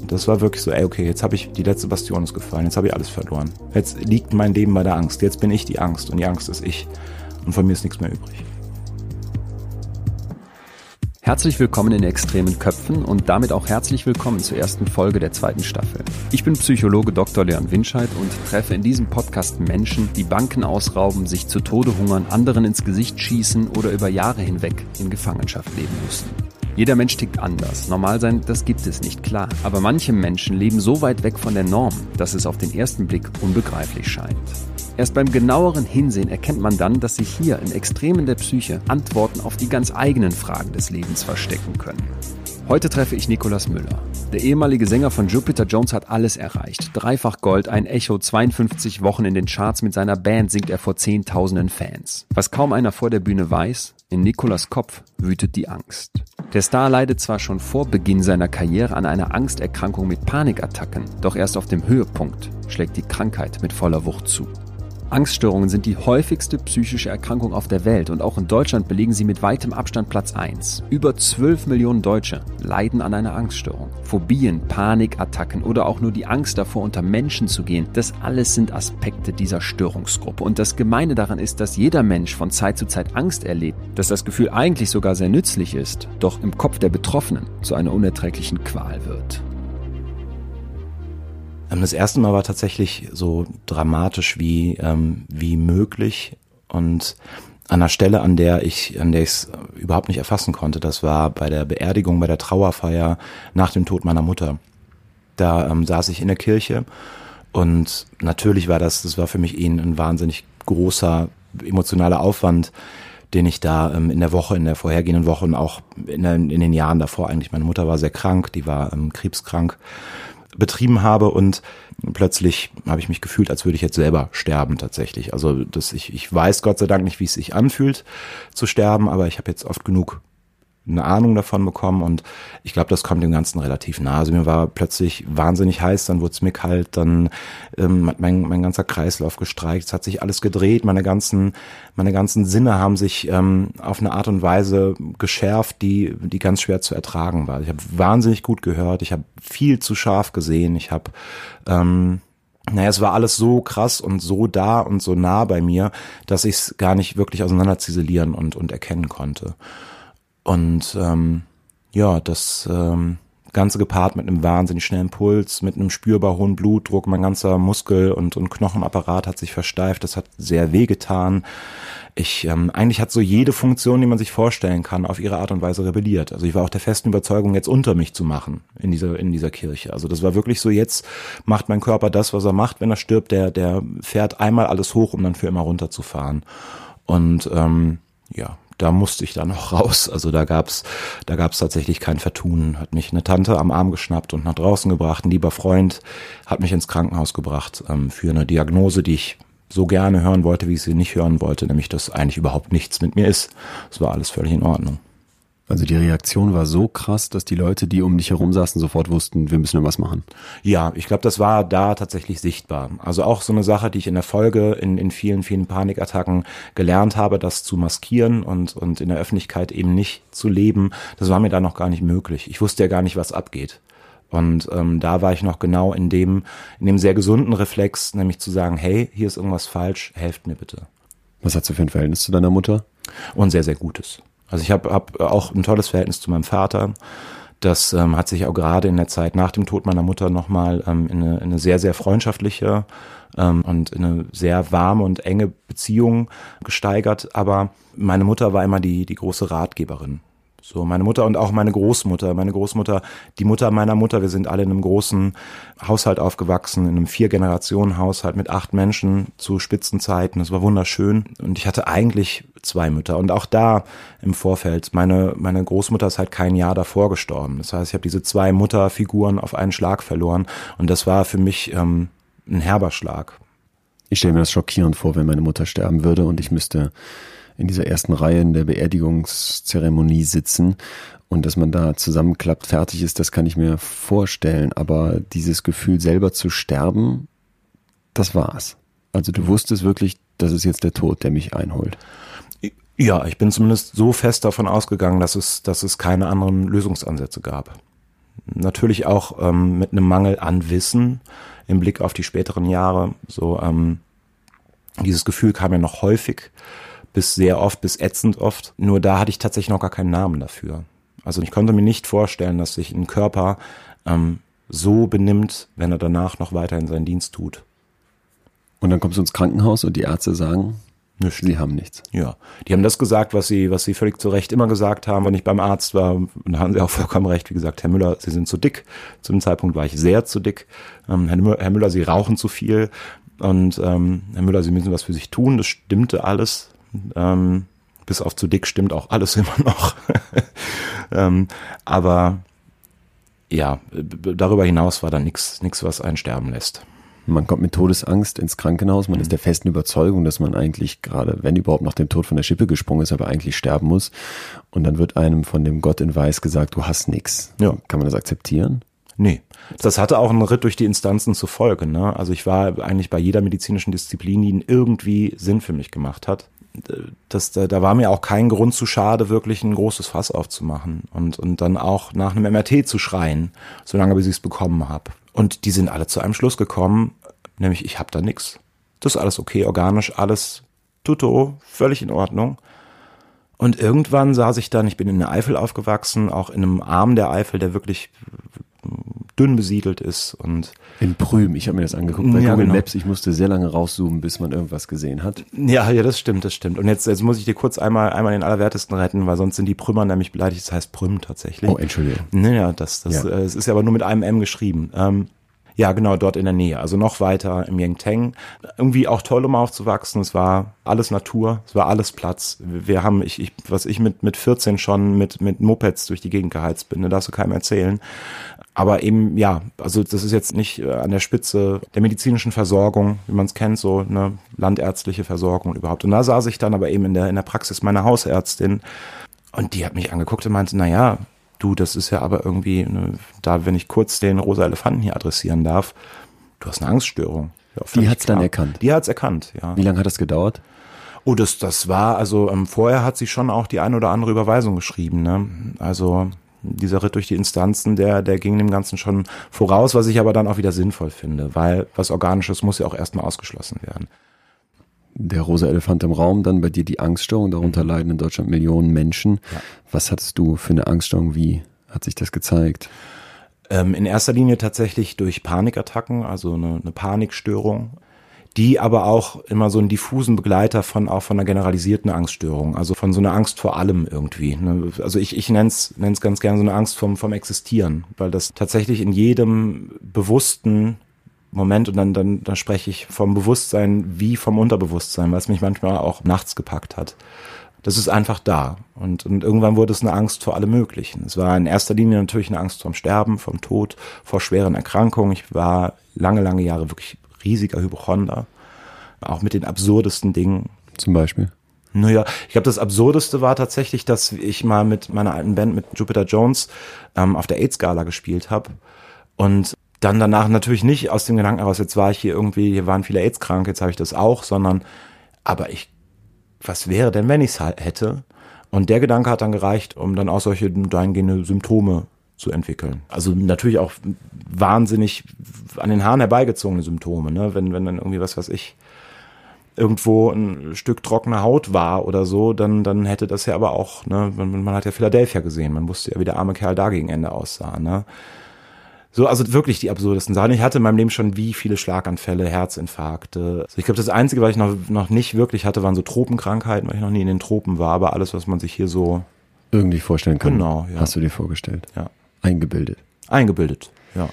Das war wirklich so, okay, jetzt habe ich, die letzte Bastion ist gefallen, jetzt habe ich alles verloren. Jetzt liegt mein Leben bei der Angst, jetzt bin ich die Angst und die Angst ist ich. Und von mir ist nichts mehr übrig. Herzlich willkommen in Extremen Köpfen und damit auch herzlich willkommen zur ersten Folge der 2. Staffel. Ich bin Psychologe Dr. Leon Winscheid und treffe in diesem Podcast Menschen, die Banken ausrauben, sich zu Tode hungern, anderen ins Gesicht schießen oder über Jahre hinweg in Gefangenschaft leben müssen. Jeder Mensch tickt anders. Normal sein, das gibt es nicht, klar. Aber manche Menschen leben so weit weg von der Norm, dass es auf den ersten Blick unbegreiflich scheint. Erst beim genaueren Hinsehen erkennt man dann, dass sich hier in Extremen der Psyche Antworten auf die ganz eigenen Fragen des Lebens verstecken können. Heute treffe ich Nicolas Müller. Der ehemalige Sänger von Jupiter Jones hat alles erreicht. 3-fach Gold, ein Echo, 52 Wochen in den Charts. Mit seiner Band singt er vor Zehntausenden Fans. Was kaum einer vor der Bühne weiß, in Nicolas' Kopf wütet die Angst. Der Star leidet zwar schon vor Beginn seiner Karriere an einer Angsterkrankung mit Panikattacken, doch erst auf dem Höhepunkt schlägt die Krankheit mit voller Wucht zu. Angststörungen sind die häufigste psychische Erkrankung auf der Welt und auch in Deutschland belegen sie mit weitem Abstand Platz 1. Über 12 Millionen Deutsche leiden an einer Angststörung. Phobien, Panikattacken oder auch nur die Angst davor, unter Menschen zu gehen, das alles sind Aspekte dieser Störungsgruppe. Und das Gemeine daran ist, dass jeder Mensch von Zeit zu Zeit Angst erlebt, dass das Gefühl eigentlich sogar sehr nützlich ist, doch im Kopf der Betroffenen zu einer unerträglichen Qual wird. Das erste Mal war tatsächlich so dramatisch wie möglich und an einer Stelle, an der ich es überhaupt nicht erfassen konnte. Das war bei der Beerdigung, bei der Trauerfeier nach dem Tod meiner Mutter. Da saß ich in der Kirche und natürlich war das war für mich ein wahnsinnig großer emotionaler Aufwand, den ich da in der vorhergehenden Woche und auch in den Jahren davor eigentlich, meine Mutter war sehr krank, die war krebskrank, betrieben habe und plötzlich habe ich mich gefühlt, als würde ich jetzt selber sterben tatsächlich. Also ich weiß Gott sei Dank nicht, wie es sich anfühlt zu sterben, aber ich habe jetzt oft genug eine Ahnung davon bekommen und ich glaube, das kommt dem Ganzen relativ nah. Also mir war plötzlich wahnsinnig heiß, dann wurde es mir kalt, dann hat mein ganzer Kreislauf gestreikt, es hat sich alles gedreht, meine ganzen Sinne haben sich auf eine Art und Weise geschärft, die ganz schwer zu ertragen war. Ich habe wahnsinnig gut gehört, ich habe viel zu scharf gesehen, ich habe es war alles so krass und so da und so nah bei mir, dass ich es gar nicht wirklich auseinander ziselieren und erkennen konnte. Und das Ganze gepaart mit einem wahnsinnig schnellen Puls, mit einem spürbar hohen Blutdruck, mein ganzer Muskel- und Knochenapparat hat sich versteift, das hat sehr wehgetan. Eigentlich hat so jede Funktion, die man sich vorstellen kann, auf ihre Art und Weise rebelliert. Also ich war auch der festen Überzeugung, jetzt unter mich zu machen in dieser Kirche. Also das war wirklich so, jetzt macht mein Körper das, was er macht, wenn er stirbt, der fährt einmal alles hoch, um dann für immer runterzufahren. Und da musste ich dann noch raus. Also da gab's tatsächlich kein Vertun. Hat mich eine Tante am Arm geschnappt und nach draußen gebracht. Ein lieber Freund hat mich ins Krankenhaus gebracht für eine Diagnose, die ich so gerne hören wollte, wie ich sie nicht hören wollte, nämlich dass eigentlich überhaupt nichts mit mir ist. Es war alles völlig in Ordnung. Also die Reaktion war so krass, dass die Leute, die um dich herum saßen, sofort wussten, wir müssen was machen. Ja, ich glaube, das war da tatsächlich sichtbar. Also auch so eine Sache, die ich in der Folge in vielen, vielen Panikattacken gelernt habe, das zu maskieren und in der Öffentlichkeit eben nicht zu leben. Das war mir da noch gar nicht möglich. Ich wusste ja gar nicht, was abgeht. Und da war ich noch genau in dem sehr gesunden Reflex, nämlich zu sagen, hey, hier ist irgendwas falsch, helft mir bitte. Was hast du für ein Verhältnis zu deiner Mutter? Und sehr, sehr gutes. Also ich habe auch ein tolles Verhältnis zu meinem Vater. Das hat sich auch gerade in der Zeit nach dem Tod meiner Mutter nochmal in eine sehr, sehr freundschaftliche und in eine sehr warme und enge Beziehung gesteigert. Aber meine Mutter war immer die große Ratgeberin. So, meine Mutter und auch meine Großmutter, die Mutter meiner Mutter, wir sind alle in einem großen Haushalt aufgewachsen, in einem 4-Generationen-Haushalt mit 8 Menschen zu Spitzenzeiten. Das war wunderschön. Und ich hatte eigentlich 2 Mütter. Und auch da im Vorfeld, meine Großmutter ist halt kein Jahr davor gestorben. Das heißt, ich habe diese 2 Mutterfiguren auf einen Schlag verloren. Und das war für mich ein herber Schlag. Ich stelle mir das schockierend vor, wenn meine Mutter sterben würde und ich müsste in dieser ersten Reihe in der Beerdigungszeremonie sitzen und dass man da zusammenklappt, fertig ist, das kann ich mir vorstellen. Aber dieses Gefühl selber zu sterben, das war's. Also du wusstest wirklich, das ist jetzt der Tod, der mich einholt. Ja, ich bin zumindest so fest davon ausgegangen, dass es keine anderen Lösungsansätze gab. natürlich auch mit einem Mangel an Wissen im Blick auf die späteren Jahre. So dieses Gefühl kam ja noch häufig, bis sehr oft, bis ätzend oft. Nur da hatte ich tatsächlich noch gar keinen Namen dafür. Also ich konnte mir nicht vorstellen, dass sich ein Körper so benimmt, wenn er danach noch weiterhin seinen Dienst tut. Und dann kommst du ins Krankenhaus und die Ärzte sagen, sie haben nichts. Ja, die haben das gesagt, was sie völlig zu Recht immer gesagt haben. Wenn ich beim Arzt war, da haben sie auch vollkommen recht. Wie gesagt, Herr Müller, Sie sind zu dick. Zu dem Zeitpunkt war ich sehr zu dick. Herr Müller, Sie rauchen zu viel. Und Herr Müller, Sie müssen was für sich tun. Das stimmte alles. Bis auf zu dick stimmt auch alles immer noch. Aber ja, darüber hinaus war da nichts, was einen sterben lässt. Man kommt mit Todesangst ins Krankenhaus, man ist der festen Überzeugung, dass man eigentlich gerade, wenn überhaupt nach dem Tod von der Schippe gesprungen ist, aber eigentlich sterben muss. Und dann wird einem von dem Gott in Weiß gesagt, du hast nichts. Ja. Kann man das akzeptieren? Nee. Das hatte auch einen Ritt durch die Instanzen zur Folge, ne? Also ich war eigentlich bei jeder medizinischen Disziplin, die irgendwie Sinn für mich gemacht hat. Da war mir auch kein Grund zu schade, wirklich ein großes Fass aufzumachen und dann auch nach einem MRT zu schreien, solange bis ich es bekommen habe. Und die sind alle zu einem Schluss gekommen, nämlich ich habe da nichts. Das ist alles okay, organisch, alles tutto, völlig in Ordnung. Und irgendwann saß ich dann, ich bin in der Eifel aufgewachsen, auch in einem Arm der Eifel, der wirklich dünn besiedelt ist. Und in Prüm, ich habe mir das angeguckt bei Google Maps, ich musste sehr lange rauszoomen, bis man irgendwas gesehen hat. Ja, das stimmt. Und jetzt muss ich dir kurz einmal den Allerwertesten retten, weil sonst sind die Prümmer nämlich beleidigt, das heißt Prüm tatsächlich. Oh, Entschuldigung. Naja, es ist ja aber nur mit einem M geschrieben. Ja, genau, dort in der Nähe, also noch weiter im Yangtang. Irgendwie auch toll, um aufzuwachsen. Es war alles Natur, es war alles Platz. Wir haben, was ich mit 14 schon mit Mopeds durch die Gegend geheizt bin, darfst du keinem erzählen. Aber eben, ja, also das ist jetzt nicht an der Spitze der medizinischen Versorgung, wie man es kennt, so eine landärztliche Versorgung überhaupt. Und da saß ich dann aber eben in der Praxis meiner Hausärztin und die hat mich angeguckt und meinte, naja, du, das ist ja aber irgendwie, da, wenn ich kurz den rosa Elefanten hier adressieren darf, du hast eine Angststörung. Ja, die hat's dann erkannt? Die hat's erkannt, ja. Wie lange hat das gedauert? Oh, das war, also vorher hat sie schon auch die eine oder andere Überweisung geschrieben, ne? Also dieser Ritt durch die Instanzen, der ging dem Ganzen schon voraus, was ich aber dann auch wieder sinnvoll finde, weil was Organisches muss ja auch erstmal ausgeschlossen werden. Der rosa Elefant im Raum, dann bei dir die Angststörung, darunter leiden in Deutschland Millionen Menschen. Ja. Was hattest du für eine Angststörung, wie hat sich das gezeigt? In erster Linie tatsächlich durch Panikattacken, also eine Panikstörung, die aber auch immer so einen diffusen Begleiter von einer generalisierten Angststörung, also von so einer Angst vor allem irgendwie. Also ich nenn's ganz gerne so eine Angst vom Existieren, weil das tatsächlich in jedem bewussten Moment, und dann spreche ich vom Bewusstsein wie vom Unterbewusstsein, weil es mich manchmal auch nachts gepackt hat. Das ist einfach da. Und irgendwann wurde es eine Angst vor allem Möglichen. Es war in erster Linie natürlich eine Angst vom Sterben, vom Tod, vor schweren Erkrankungen. Ich war lange Jahre wirklich riesiger Hypochonder, auch mit den absurdesten Dingen. Zum Beispiel? Naja, ich glaube, das Absurdeste war tatsächlich, dass ich mal mit meiner alten Band, mit Jupiter Jones, auf der AIDS-Gala gespielt habe und dann danach natürlich nicht aus dem Gedanken heraus, jetzt war ich hier waren viele AIDS-Kranke, jetzt habe ich das auch, sondern, was wäre denn, wenn ich es hätte? Und der Gedanke hat dann gereicht, um dann auch solche dahingehende Symptome zu entwickeln. Also natürlich auch wahnsinnig an den Haaren herbeigezogene Symptome, ne? Wenn dann irgendwie, was weiß ich, irgendwo ein Stück trockene Haut war oder so, dann hätte das ja aber auch, ne, man hat ja Philadelphia gesehen, man wusste ja, wie der arme Kerl da gegen Ende aussah, ne? So, also wirklich die absurdesten Sachen. Ich hatte in meinem Leben schon wie viele Schlaganfälle, Herzinfarkte. Also ich glaube, das Einzige, was ich noch nicht wirklich hatte, waren so Tropenkrankheiten, weil ich noch nie in den Tropen war, aber alles, was man sich hier so irgendwie vorstellen kann. Genau, ja. Hast du dir vorgestellt? Ja. Eingebildet, ja.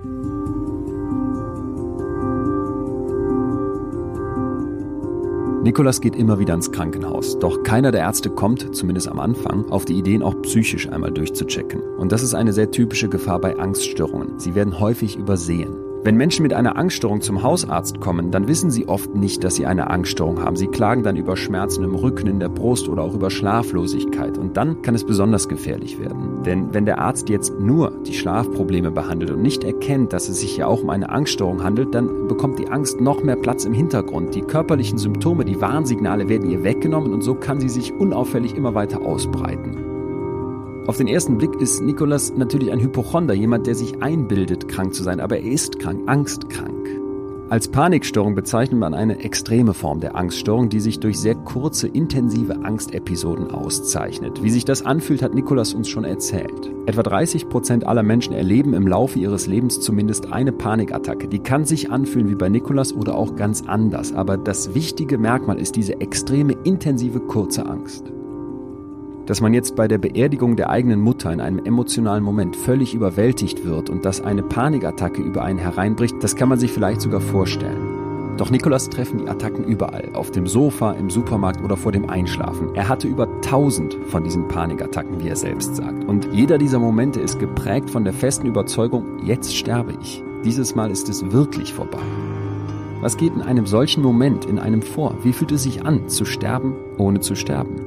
Nikolas geht immer wieder ins Krankenhaus, doch keiner der Ärzte kommt, zumindest am Anfang, auf die Idee, auch psychisch einmal durchzuchecken. Und das ist eine sehr typische Gefahr bei Angststörungen. Sie werden häufig übersehen. Wenn Menschen mit einer Angststörung zum Hausarzt kommen, dann wissen sie oft nicht, dass sie eine Angststörung haben. Sie klagen dann über Schmerzen im Rücken, in der Brust oder auch über Schlaflosigkeit. Und dann kann es besonders gefährlich werden. Denn wenn der Arzt jetzt nur die Schlafprobleme behandelt und nicht erkennt, dass es sich ja auch um eine Angststörung handelt, dann bekommt die Angst noch mehr Platz im Hintergrund. Die körperlichen Symptome, die Warnsignale werden ihr weggenommen und so kann sie sich unauffällig immer weiter ausbreiten. Auf den ersten Blick ist Nicolas natürlich ein Hypochonder, jemand, der sich einbildet, krank zu sein, aber er ist krank, angstkrank. Als Panikstörung bezeichnet man eine extreme Form der Angststörung, die sich durch sehr kurze, intensive Angstepisoden auszeichnet. Wie sich das anfühlt, hat Nicolas uns schon erzählt. Etwa 30% aller Menschen erleben im Laufe ihres Lebens zumindest eine Panikattacke. Die kann sich anfühlen wie bei Nicolas oder auch ganz anders. Aber das wichtige Merkmal ist diese extreme, intensive, kurze Angst. Dass man jetzt bei der Beerdigung der eigenen Mutter in einem emotionalen Moment völlig überwältigt wird und dass eine Panikattacke über einen hereinbricht, das kann man sich vielleicht sogar vorstellen. Doch Nicolas treffen die Attacken überall, auf dem Sofa, im Supermarkt oder vor dem Einschlafen. Er hatte über 1000 von diesen Panikattacken, wie er selbst sagt. Und jeder dieser Momente ist geprägt von der festen Überzeugung, jetzt sterbe ich. Dieses Mal ist es wirklich vorbei. Was geht in einem solchen Moment in einem vor? Wie fühlt es sich an, zu sterben, ohne zu sterben?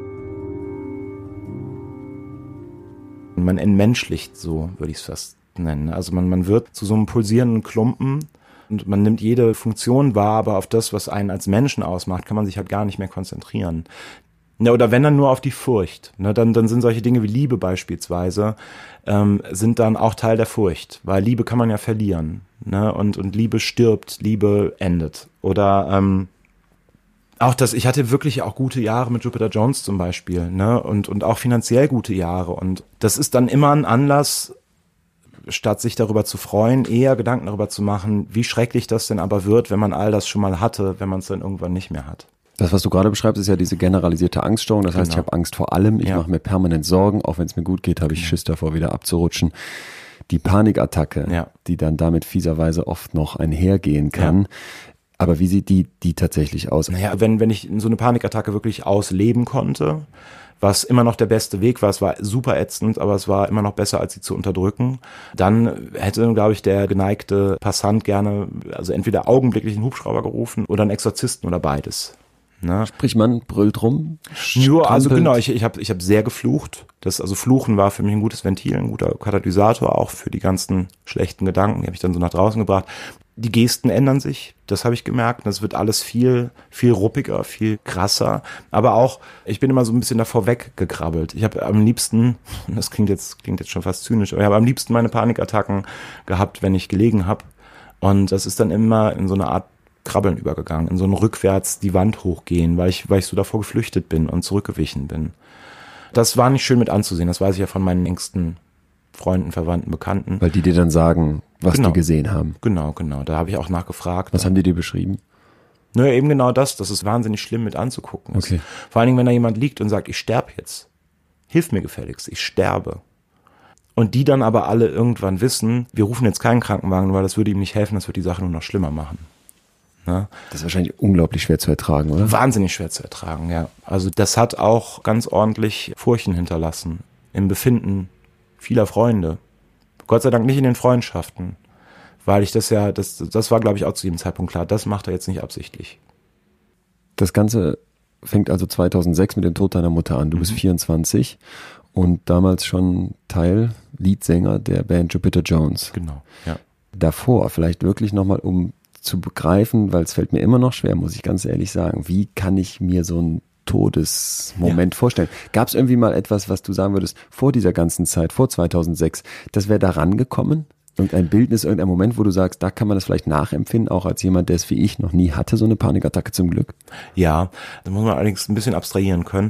Man entmenschlicht, so würde ich es fast nennen. Also man wird zu so einem pulsierenden Klumpen und man nimmt jede Funktion wahr, aber auf das, was einen als Menschen ausmacht, kann man sich halt gar nicht mehr konzentrieren. Ja, oder wenn dann nur auf die Furcht. Ne, dann sind solche Dinge wie Liebe beispielsweise, sind dann auch Teil der Furcht, weil Liebe kann man ja verlieren. Ne, und Liebe stirbt, Liebe endet. Oder auch ich hatte wirklich auch gute Jahre mit Jupiter Jones zum Beispiel, ne, und auch finanziell gute Jahre. Und das ist dann immer ein Anlass, statt sich darüber zu freuen, eher Gedanken darüber zu machen, wie schrecklich das denn aber wird, wenn man all das schon mal hatte, wenn man es dann irgendwann nicht mehr hat. Das, was du gerade beschreibst, ist ja diese generalisierte Angststörung. Das heißt, ich Genau. habe Angst vor allem, ich mache mir permanent Sorgen, auch wenn es mir gut geht, habe ich Schiss davor, wieder abzurutschen. Die Panikattacke, die dann damit fieserweise oft noch einhergehen kann. Aber wie sieht die tatsächlich aus? Naja, wenn ich so eine Panikattacke wirklich ausleben konnte, was immer noch der beste Weg war, es war super ätzend, aber es war immer noch besser, als sie zu unterdrücken, dann hätte, glaube ich, der geneigte Passant gerne, also entweder augenblicklich einen Hubschrauber gerufen oder einen Exorzisten oder beides. Ne? Sprich, man brüllt rum? Ja, also genau, ich hab sehr geflucht. Also Fluchen war für mich ein gutes Ventil, ein guter Katalysator, auch für die ganzen schlechten Gedanken, die habe ich dann so nach draußen gebracht. Die Gesten ändern sich, das habe ich gemerkt. Das wird alles viel, viel ruppiger, viel krasser. Aber auch, ich bin immer so ein bisschen davor weggekrabbelt. Ich habe am liebsten, das klingt jetzt schon fast zynisch, aber ich habe am liebsten meine Panikattacken gehabt, wenn ich gelegen habe. Und das ist dann immer in so eine Art Krabbeln übergegangen, in so ein rückwärts die Wand hochgehen, weil ich so davor geflüchtet bin und zurückgewichen bin. Das war nicht schön mit anzusehen, das weiß ich ja von meinen engsten Freunden, Verwandten, Bekannten. Weil die dir dann sagen, was die gesehen haben. Genau. Da habe ich auch nachgefragt. Was haben die dir beschrieben? Naja, eben genau das ist wahnsinnig schlimm mit anzugucken. Okay. Vor allen Dingen, wenn da jemand liegt und sagt, ich sterbe jetzt. Hilf mir gefälligst, ich sterbe. Und die dann aber alle irgendwann wissen, wir rufen jetzt keinen Krankenwagen, weil das würde ihm nicht helfen, das wird die Sache nur noch schlimmer machen. Ne? Das ist wahrscheinlich unglaublich schwer zu ertragen, oder? Wahnsinnig schwer zu ertragen, ja. Also das hat auch ganz ordentlich Furchen hinterlassen. Im Befinden vieler Freunde. Gott sei Dank nicht in den Freundschaften. Weil ich das war, glaube ich, auch zu jedem Zeitpunkt klar, das macht er jetzt nicht absichtlich. Das Ganze fängt also 2006 mit dem Tod deiner Mutter an. Du bist 24 und damals schon Leadsänger der Band Jupiter Jones. Genau, ja. Davor vielleicht wirklich nochmal, um zu begreifen, weil es fällt mir immer noch schwer, muss ich ganz ehrlich sagen, wie kann ich mir so einen Todesmoment vorstellen? Gab es irgendwie mal etwas, was du sagen würdest, vor dieser ganzen Zeit, vor 2006, das wäre da rangekommen? Irgendein Bildnis, irgendein Moment, wo du sagst, da kann man das vielleicht nachempfinden, auch als jemand, der es wie ich noch nie hatte, so eine Panikattacke zum Glück? Ja, da muss man allerdings ein bisschen abstrahieren können.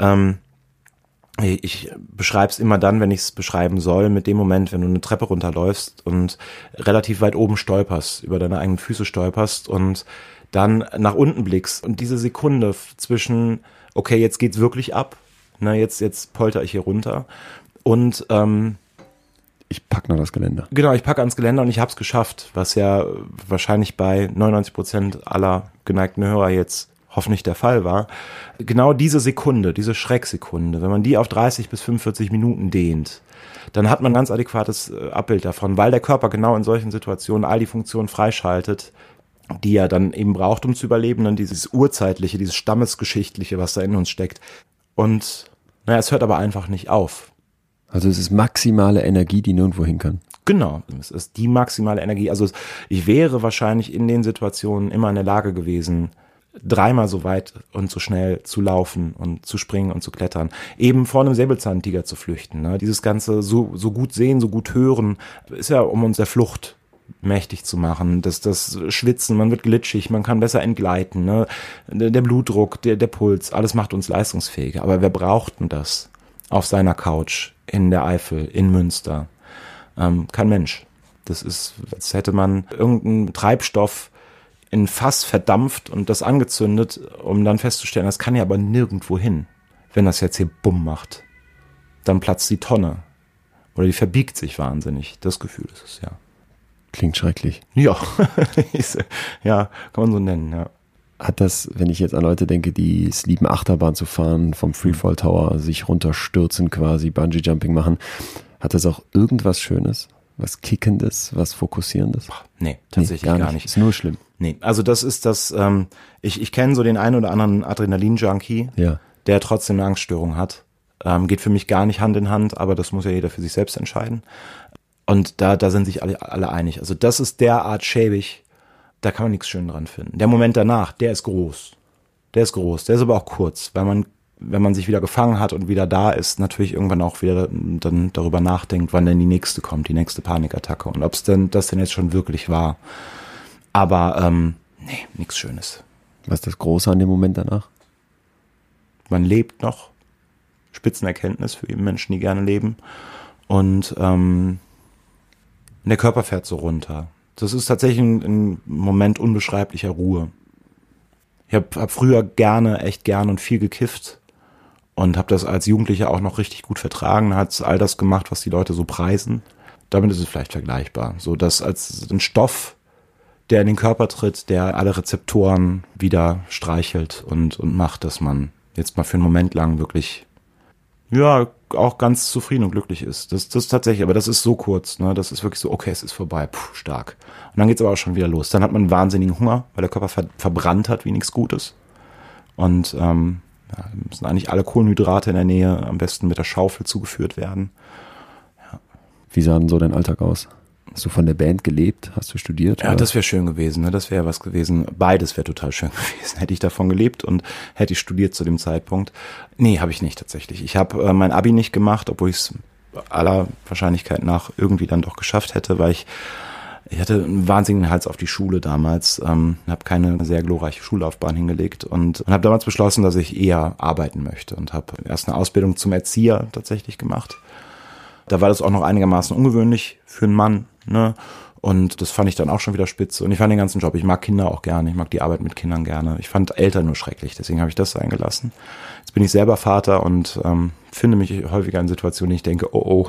Ich beschreibe es immer dann, wenn ich es beschreiben soll, mit dem Moment, wenn du eine Treppe runterläufst und relativ weit oben stolperst, über deine eigenen Füße stolperst und dann nach unten blickst und diese Sekunde zwischen, okay, jetzt geht's wirklich ab, na jetzt polter ich hier runter und ich pack noch das Geländer. Genau, ich packe ans Geländer und ich hab's geschafft, was ja wahrscheinlich bei 99% aller geneigten Hörer jetzt hoffentlich der Fall war. Genau diese Sekunde, diese Schrecksekunde, wenn man die auf 30 bis 45 Minuten dehnt, dann hat man ein ganz adäquates Abbild davon, weil der Körper genau in solchen Situationen all die Funktionen freischaltet, die er dann eben braucht, um zu überleben, dann dieses Urzeitliche, dieses Stammesgeschichtliche, was da in uns steckt. Und es hört aber einfach nicht auf. Also es ist maximale Energie, die nirgendwo hin kann. Genau, es ist die maximale Energie. Also ich wäre wahrscheinlich in den Situationen immer in der Lage gewesen, dreimal so weit und so schnell zu laufen und zu springen und zu klettern. Eben vor einem Säbelzahntiger zu flüchten. Ne? Dieses ganze so gut sehen, so gut hören, ist ja um uns der Flucht mächtig zu machen. Das Schwitzen, man wird glitschig, man kann besser entgleiten. Ne? Der Blutdruck, der Puls, alles macht uns leistungsfähiger. Aber wer braucht denn das auf seiner Couch in der Eifel, in Münster? Kein Mensch. Das ist, als hätte man irgendeinen Treibstoff in Fass verdampft und das angezündet, um dann festzustellen, das kann ja aber nirgendwo hin. Wenn das jetzt hier Bumm macht, dann platzt die Tonne. Oder die verbiegt sich wahnsinnig. Das Gefühl ist es, ja. Klingt schrecklich. Ja, ja, kann man so nennen, ja. Hat das, wenn ich jetzt an Leute denke, die es lieben, Achterbahn zu fahren, vom Freefall Tower sich runterstürzen quasi, Bungee-Jumping machen, hat das auch irgendwas Schönes? Was Kickendes, was Fokussierendes? Nee, tatsächlich gar nicht. Ist nur schlimm. Nee, also das ist das, ich kenne so den einen oder anderen Adrenalin-Junkie, ja, der trotzdem eine Angststörung hat. Geht für mich gar nicht Hand in Hand, aber das muss ja jeder für sich selbst entscheiden. Und da sind sich alle einig. Also das ist derart schäbig, da kann man nichts schön dran finden. Der Moment danach, der ist groß. Der ist aber auch kurz, weil man, wenn man sich wieder gefangen hat und wieder da ist, natürlich irgendwann auch wieder dann darüber nachdenkt, wann denn die nächste kommt, die nächste Panikattacke und ob es denn das denn jetzt schon wirklich war. Aber nee, nichts Schönes. Was ist das Große an dem Moment danach? Man lebt noch. Spitzenerkenntnis für eben Menschen, die gerne leben. Und der Körper fährt so runter. Das ist tatsächlich ein Moment unbeschreiblicher Ruhe. Ich hab früher echt gern und viel gekifft. Und habe das als Jugendlicher auch noch richtig gut vertragen, hat all das gemacht, was die Leute so preisen. Damit ist es vielleicht vergleichbar. So dass als ein Stoff, der in den Körper tritt, der alle Rezeptoren wieder streichelt und macht, dass man jetzt mal für einen Moment lang wirklich, ja, auch ganz zufrieden und glücklich ist. Das tatsächlich, aber das ist so kurz, ne? Das ist wirklich so, okay, es ist vorbei, stark. Und dann geht's aber auch schon wieder los. Dann hat man einen wahnsinnigen Hunger, weil der Körper verbrannt hat wie nichts Gutes. Und ja, müssen eigentlich alle Kohlenhydrate in der Nähe am besten mit der Schaufel zugeführt werden. Ja. Wie sah denn so dein Alltag aus? Hast du von der Band gelebt? Hast du studiert? Ja, das wäre schön gewesen. Ne? Das wäre was gewesen. Beides wäre total schön gewesen. Hätte ich davon gelebt und hätte ich studiert zu dem Zeitpunkt. Nee, habe ich nicht tatsächlich. Ich habe mein Abi nicht gemacht, obwohl ich es aller Wahrscheinlichkeit nach irgendwie dann doch geschafft hätte, weil ich hatte einen wahnsinnigen Hals auf die Schule damals, habe keine sehr glorreiche Schullaufbahn hingelegt und habe damals beschlossen, dass ich eher arbeiten möchte und habe erst eine Ausbildung zum Erzieher tatsächlich gemacht. Da war das auch noch einigermaßen ungewöhnlich für einen Mann, ne? Und das fand ich dann auch schon wieder spitze. Und ich fand den ganzen Job, ich mag Kinder auch gerne, ich mag die Arbeit mit Kindern gerne. Ich fand Eltern nur schrecklich, deswegen habe ich das sein gelassen. Jetzt bin ich selber Vater und finde mich häufiger in Situationen, ich denke, oh.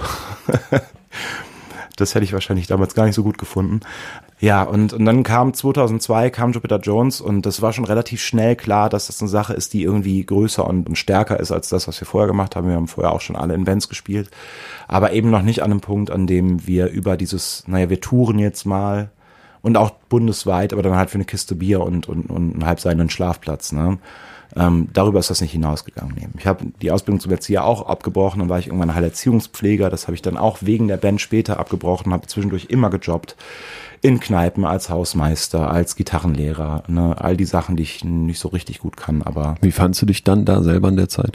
Das hätte ich wahrscheinlich damals gar nicht so gut gefunden. Ja, und dann kam 2002 Jupiter Jones und das war schon relativ schnell klar, dass das eine Sache ist, die irgendwie größer und stärker ist als das, was wir vorher gemacht haben. Wir haben vorher auch schon alle in Bands gespielt, aber eben noch nicht an einem Punkt, an dem wir über dieses, wir touren jetzt mal und auch bundesweit, aber dann halt für eine Kiste Bier und einen halbseidenen Schlafplatz, ne? Darüber ist das nicht hinausgegangen. Ich habe die Ausbildung zum Erzieher auch abgebrochen, dann war ich irgendwann Heilerziehungspfleger, das habe ich dann auch wegen der Band später abgebrochen, habe zwischendurch immer gejobbt, in Kneipen, als Hausmeister, als Gitarrenlehrer, ne? All die Sachen, die ich nicht so richtig gut kann, aber... Wie fandst du dich dann da selber in der Zeit?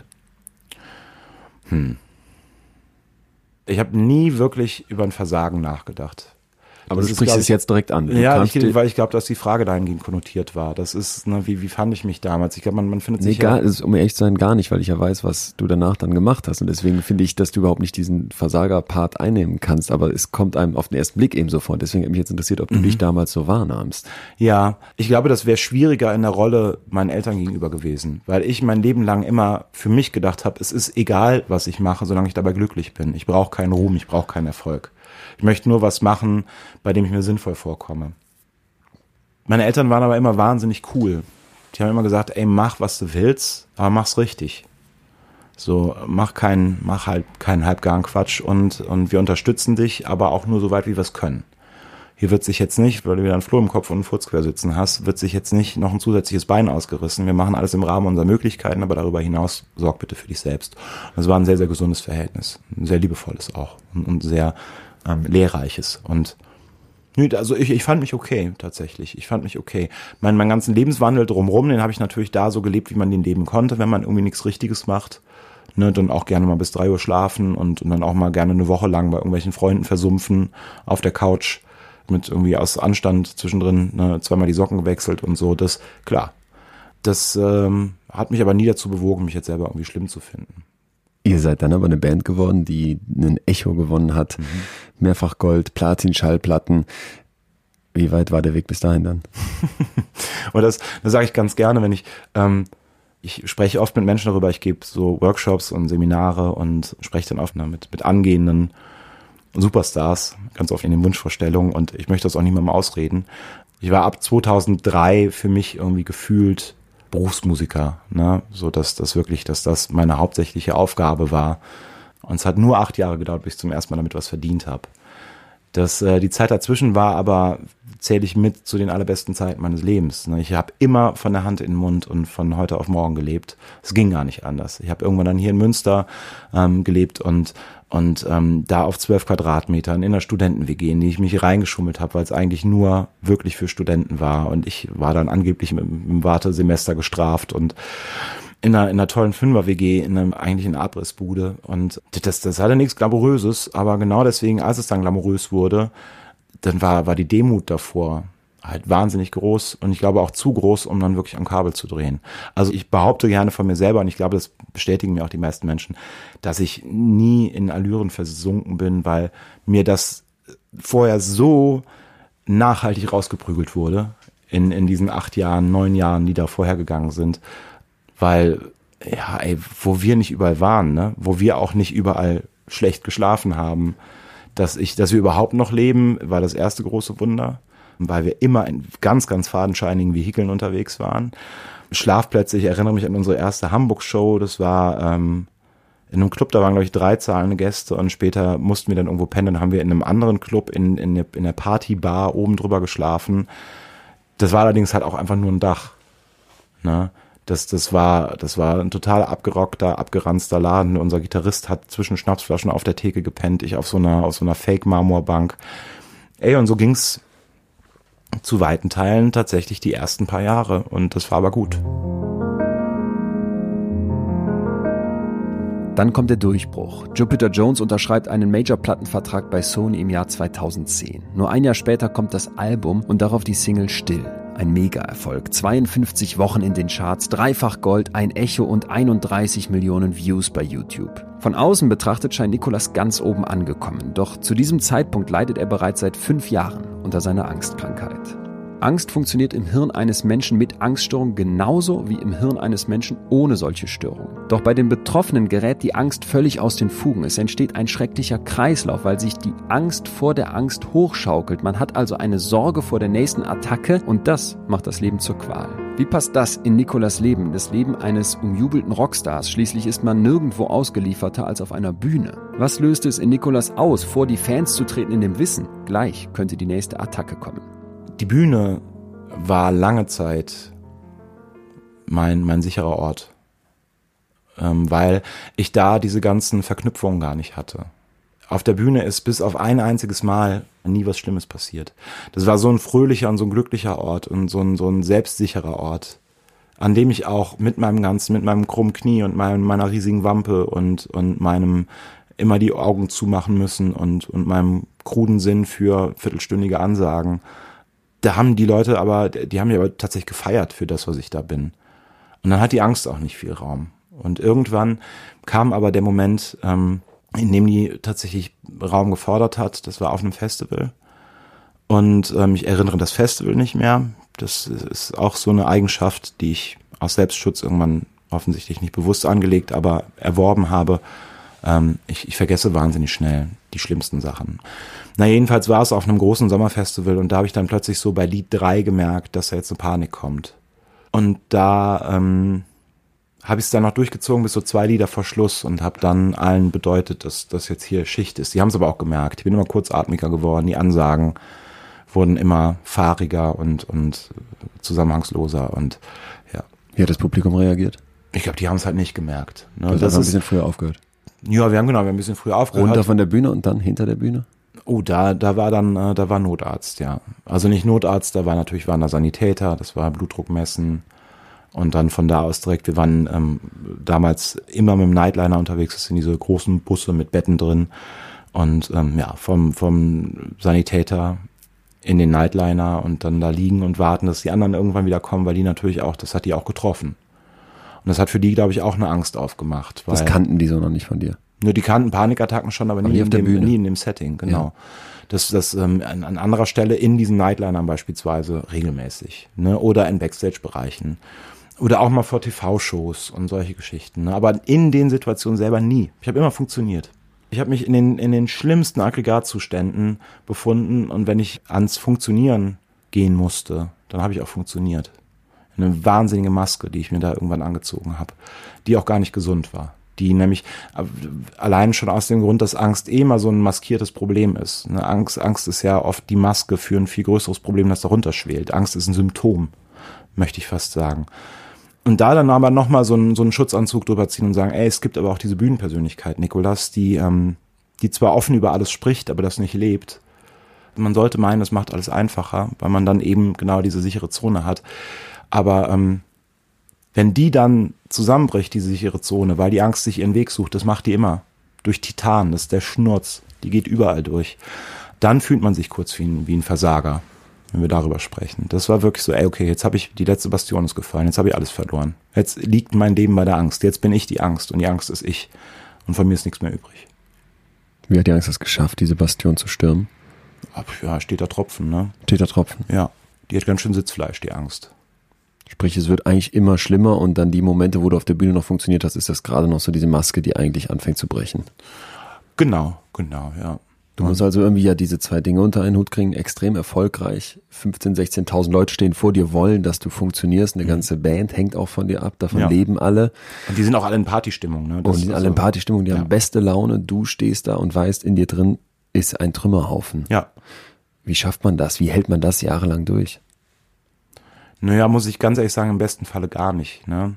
Ich habe nie wirklich über ein Versagen nachgedacht. Aber du sprichst es jetzt direkt an. Ja, weil ich glaube, dass die Frage dahingehend konnotiert war. Das ist, wie fand ich mich damals? Ich glaube, man findet sich um ehrlich zu sein, gar nicht, weil ich ja weiß, was du danach dann gemacht hast. Und deswegen finde ich, dass du überhaupt nicht diesen Versager-Part einnehmen kannst. Aber es kommt einem auf den ersten Blick eben so vor. Deswegen hat mich jetzt interessiert, ob du dich damals so wahrnahmst. Ja, ich glaube, das wäre schwieriger in der Rolle meinen Eltern gegenüber gewesen. Weil ich mein Leben lang immer für mich gedacht habe, es ist egal, was ich mache, solange ich dabei glücklich bin. Ich brauche keinen Ruhm, ich brauche keinen Erfolg. Ich möchte nur was machen, bei dem ich mir sinnvoll vorkomme. Meine Eltern waren aber immer wahnsinnig cool. Die haben immer gesagt, ey, mach, was du willst, aber mach's richtig. So, mach halt keinen halbgaren Quatsch und wir unterstützen dich, aber auch nur so weit, wie wir es können. Hier wird sich jetzt nicht, weil du wieder einen Floh im Kopf und einen Furz quer sitzen hast, wird sich jetzt nicht noch ein zusätzliches Bein ausgerissen. Wir machen alles im Rahmen unserer Möglichkeiten, aber darüber hinaus sorg bitte für dich selbst. Das war ein sehr, sehr gesundes Verhältnis. Ein sehr liebevolles auch und sehr lehrreiches. Und Nö, also ich fand mich okay, tatsächlich. Ich fand mich okay. Meinen ganzen Lebenswandel drumherum, den habe ich natürlich da so gelebt, wie man den leben konnte, wenn man irgendwie nichts Richtiges macht. Ne, dann auch gerne mal bis 3 Uhr schlafen und dann auch mal gerne eine Woche lang bei irgendwelchen Freunden versumpfen auf der Couch mit irgendwie aus Anstand zwischendrin, ne, 2-mal die Socken gewechselt und so. Das, klar. Das hat mich aber nie dazu bewogen, mich jetzt selber irgendwie schlimm zu finden. Ihr seid dann aber eine Band geworden, die einen Echo gewonnen hat. Mehrfach Gold, Platin, Schallplatten. Wie weit war der Weg bis dahin dann? Und das sage ich ganz gerne, wenn ich spreche oft mit Menschen darüber, ich gebe so Workshops und Seminare und spreche dann oft mit angehenden Superstars, ganz oft in den Wunschvorstellungen, und ich möchte das auch niemandem ausreden. Ich war ab 2003 für mich irgendwie gefühlt Berufsmusiker, ne, so dass das meine hauptsächliche Aufgabe war. Und es hat nur 8 Jahre gedauert, bis ich zum ersten Mal damit was verdient habe. Die Zeit dazwischen war aber, zähle ich mit zu den allerbesten Zeiten meines Lebens. Ne. Ich habe immer von der Hand in den Mund und von heute auf morgen gelebt. Es ging gar nicht anders. Ich habe irgendwann dann hier in Münster gelebt und da auf 12 Quadratmetern in einer Studenten-WG, in die ich mich reingeschummelt habe, weil es eigentlich nur wirklich für Studenten war. Und ich war dann angeblich im Wartesemester gestraft und in einer tollen 5er-WG, eigentlich in einer Abrissbude. Und das hatte nichts Glamouröses, aber genau deswegen, als es dann glamourös wurde, dann war die Demut davor halt wahnsinnig groß und ich glaube auch zu groß, um dann wirklich am Kabel zu drehen. Also ich behaupte gerne von mir selber, und ich glaube, das bestätigen mir auch die meisten Menschen, dass ich nie in Allüren versunken bin, weil mir das vorher so nachhaltig rausgeprügelt wurde in diesen 8 Jahren, 9 Jahren, die da vorher gegangen sind. Weil, ja, wo wir nicht überall waren, ne, wo wir auch nicht überall schlecht geschlafen haben, dass wir überhaupt noch leben, war das erste große Wunder, weil wir immer in ganz, ganz fadenscheinigen Vehikeln unterwegs waren. Schlafplätze, ich erinnere mich an unsere erste Hamburg-Show, das war in einem Club, da waren, glaube ich, 3 zahlende Gäste und später mussten wir dann irgendwo pennen, dann haben wir in einem anderen Club in der Partybar oben drüber geschlafen. Das war allerdings halt auch einfach nur ein Dach, ne? Das war ein total abgerockter, abgeranzter Laden. Unser Gitarrist hat zwischen Schnapsflaschen auf der Theke gepennt, ich auf so einer Fake-Marmorbank. Und so ging's zu weiten Teilen tatsächlich die ersten paar Jahre und das war aber gut. Dann kommt der Durchbruch. Jupiter Jones unterschreibt einen Major-Plattenvertrag bei Sony im Jahr 2010. Nur ein Jahr später kommt das Album und darauf die Single Still. Ein Mega-Erfolg. 52 Wochen in den Charts, 3-fach Gold, ein Echo und 31 Millionen Views bei YouTube. Von außen betrachtet scheint Nicolas ganz oben angekommen. Doch zu diesem Zeitpunkt leidet er bereits seit 5 Jahren unter seiner Angstkrankheit. Angst funktioniert im Hirn eines Menschen mit Angststörung genauso wie im Hirn eines Menschen ohne solche Störung. Doch bei den Betroffenen gerät die Angst völlig aus den Fugen. Es entsteht ein schrecklicher Kreislauf, weil sich die Angst vor der Angst hochschaukelt. Man hat also eine Sorge vor der nächsten Attacke und das macht das Leben zur Qual. Wie passt das in Nicolas Leben, das Leben eines umjubelten Rockstars? Schließlich ist man nirgendwo ausgelieferter als auf einer Bühne. Was löst es in Nicolas aus, vor die Fans zu treten in dem Wissen? Gleich könnte die nächste Attacke kommen. Die Bühne war lange Zeit mein sicherer Ort, weil ich da diese ganzen Verknüpfungen gar nicht hatte. Auf der Bühne ist bis auf ein einziges Mal nie was Schlimmes passiert. Das war so ein fröhlicher und so ein glücklicher Ort und so ein selbstsicherer Ort, an dem ich auch mit meinem krummen Knie und meiner riesigen Wampe und meinem immer die Augen zumachen müssen und meinem kruden Sinn für viertelstündige Ansagen, da haben die Leute die haben mich aber tatsächlich gefeiert für das, was ich da bin. Und dann hat die Angst auch nicht viel Raum. Und irgendwann kam aber der Moment, in dem die tatsächlich Raum gefordert hat. Das war auf einem Festival. Und ich erinnere das Festival nicht mehr. Das ist auch so eine Eigenschaft, die ich aus Selbstschutz irgendwann offensichtlich nicht bewusst angelegt, aber erworben habe. Ich vergesse wahnsinnig schnell die schlimmsten Sachen. Jedenfalls war es auf einem großen Sommerfestival und da habe ich dann plötzlich so bei Lied 3 gemerkt, dass da jetzt eine Panik kommt. Und da habe ich es dann noch durchgezogen bis so 2 Lieder vor Schluss und habe dann allen bedeutet, dass das jetzt hier Schicht ist. Die haben es aber auch gemerkt. Ich bin immer kurzatmiger geworden. Die Ansagen wurden immer fahriger und zusammenhangsloser und ja. Wie hat das Publikum reagiert? Ich glaube, die haben es halt nicht gemerkt. Ne? Das hat ein bisschen früher aufgehört. Ja, wir haben ein bisschen früher aufgehört. Runter von der Bühne und dann hinter der Bühne? Oh, da war Notarzt, ja. Also nicht Notarzt, waren da Sanitäter, das war Blutdruckmessen. Und dann von da aus direkt, wir waren damals immer mit dem Nightliner unterwegs, das sind diese großen Busse mit Betten drin. Und vom Sanitäter in den Nightliner und dann da liegen und warten, dass die anderen irgendwann wieder kommen, weil die natürlich auch, das hat die auch getroffen. Und das hat für die, glaube ich, auch eine Angst aufgemacht. Weil, das kannten die so noch nicht von dir? Nur die kannten Panikattacken schon, aber nie in dem Setting, genau. Ja. Das an anderer Stelle in diesen Nightlinern beispielsweise regelmäßig, ne? Oder in Backstage-Bereichen. Oder auch mal vor TV-Shows und solche Geschichten. Ne? Aber in den Situationen selber nie. Ich habe immer funktioniert. Ich habe mich in den schlimmsten Aggregatzuständen befunden und wenn ich ans Funktionieren gehen musste, dann habe ich auch funktioniert. Eine wahnsinnige Maske, die ich mir da irgendwann angezogen habe, die auch gar nicht gesund war. Die nämlich allein schon aus dem Grund, dass Angst mal so ein maskiertes Problem ist. Ne? Angst ist ja oft die Maske für ein viel größeres Problem, das darunter schwelt. Angst ist ein Symptom, möchte ich fast sagen. Und da dann aber nochmal so einen Schutzanzug drüber ziehen und sagen, es gibt aber auch diese Bühnenpersönlichkeit, Nicolas, die zwar offen über alles spricht, aber das nicht lebt. Man sollte meinen, das macht alles einfacher, weil man dann eben genau diese sichere Zone hat. Aber wenn die dann zusammenbricht, diese sichere Zone, weil die Angst sich ihren Weg sucht, das macht die immer. Durch Titan, das ist der Schnurz, die geht überall durch. Dann fühlt man sich kurz wie ein Versager, wenn wir darüber sprechen. Das war wirklich so, okay, jetzt habe ich, die letzte Bastion ist gefallen, jetzt habe ich alles verloren. Jetzt liegt mein Leben bei der Angst, jetzt bin ich die Angst und die Angst ist ich. Und von mir ist nichts mehr übrig. Wie hat die Angst es geschafft, diese Bastion zu stürmen? Ja, steht da Tropfen, ne? Steht da Tropfen? Ja, die hat ganz schön Sitzfleisch, die Angst. Sprich, es wird eigentlich immer schlimmer und dann die Momente, wo du auf der Bühne noch funktioniert hast, ist das gerade noch so diese Maske, die eigentlich anfängt zu brechen. Genau, ja. Du musst also irgendwie ja diese zwei Dinge unter einen Hut kriegen, extrem erfolgreich. 15.000, 16.000 Leute stehen vor dir, wollen, dass du funktionierst. Eine ganze Band hängt auch von dir ab, davon leben alle. Und die sind auch alle in Partystimmung. Ne? Und die sind alle in Partystimmung, die haben beste Laune. Du stehst da und weißt, in dir drin ist ein Trümmerhaufen. Ja. Wie schafft man das? Wie hält man das jahrelang durch? Naja, muss ich ganz ehrlich sagen, im besten Falle gar nicht. Ne?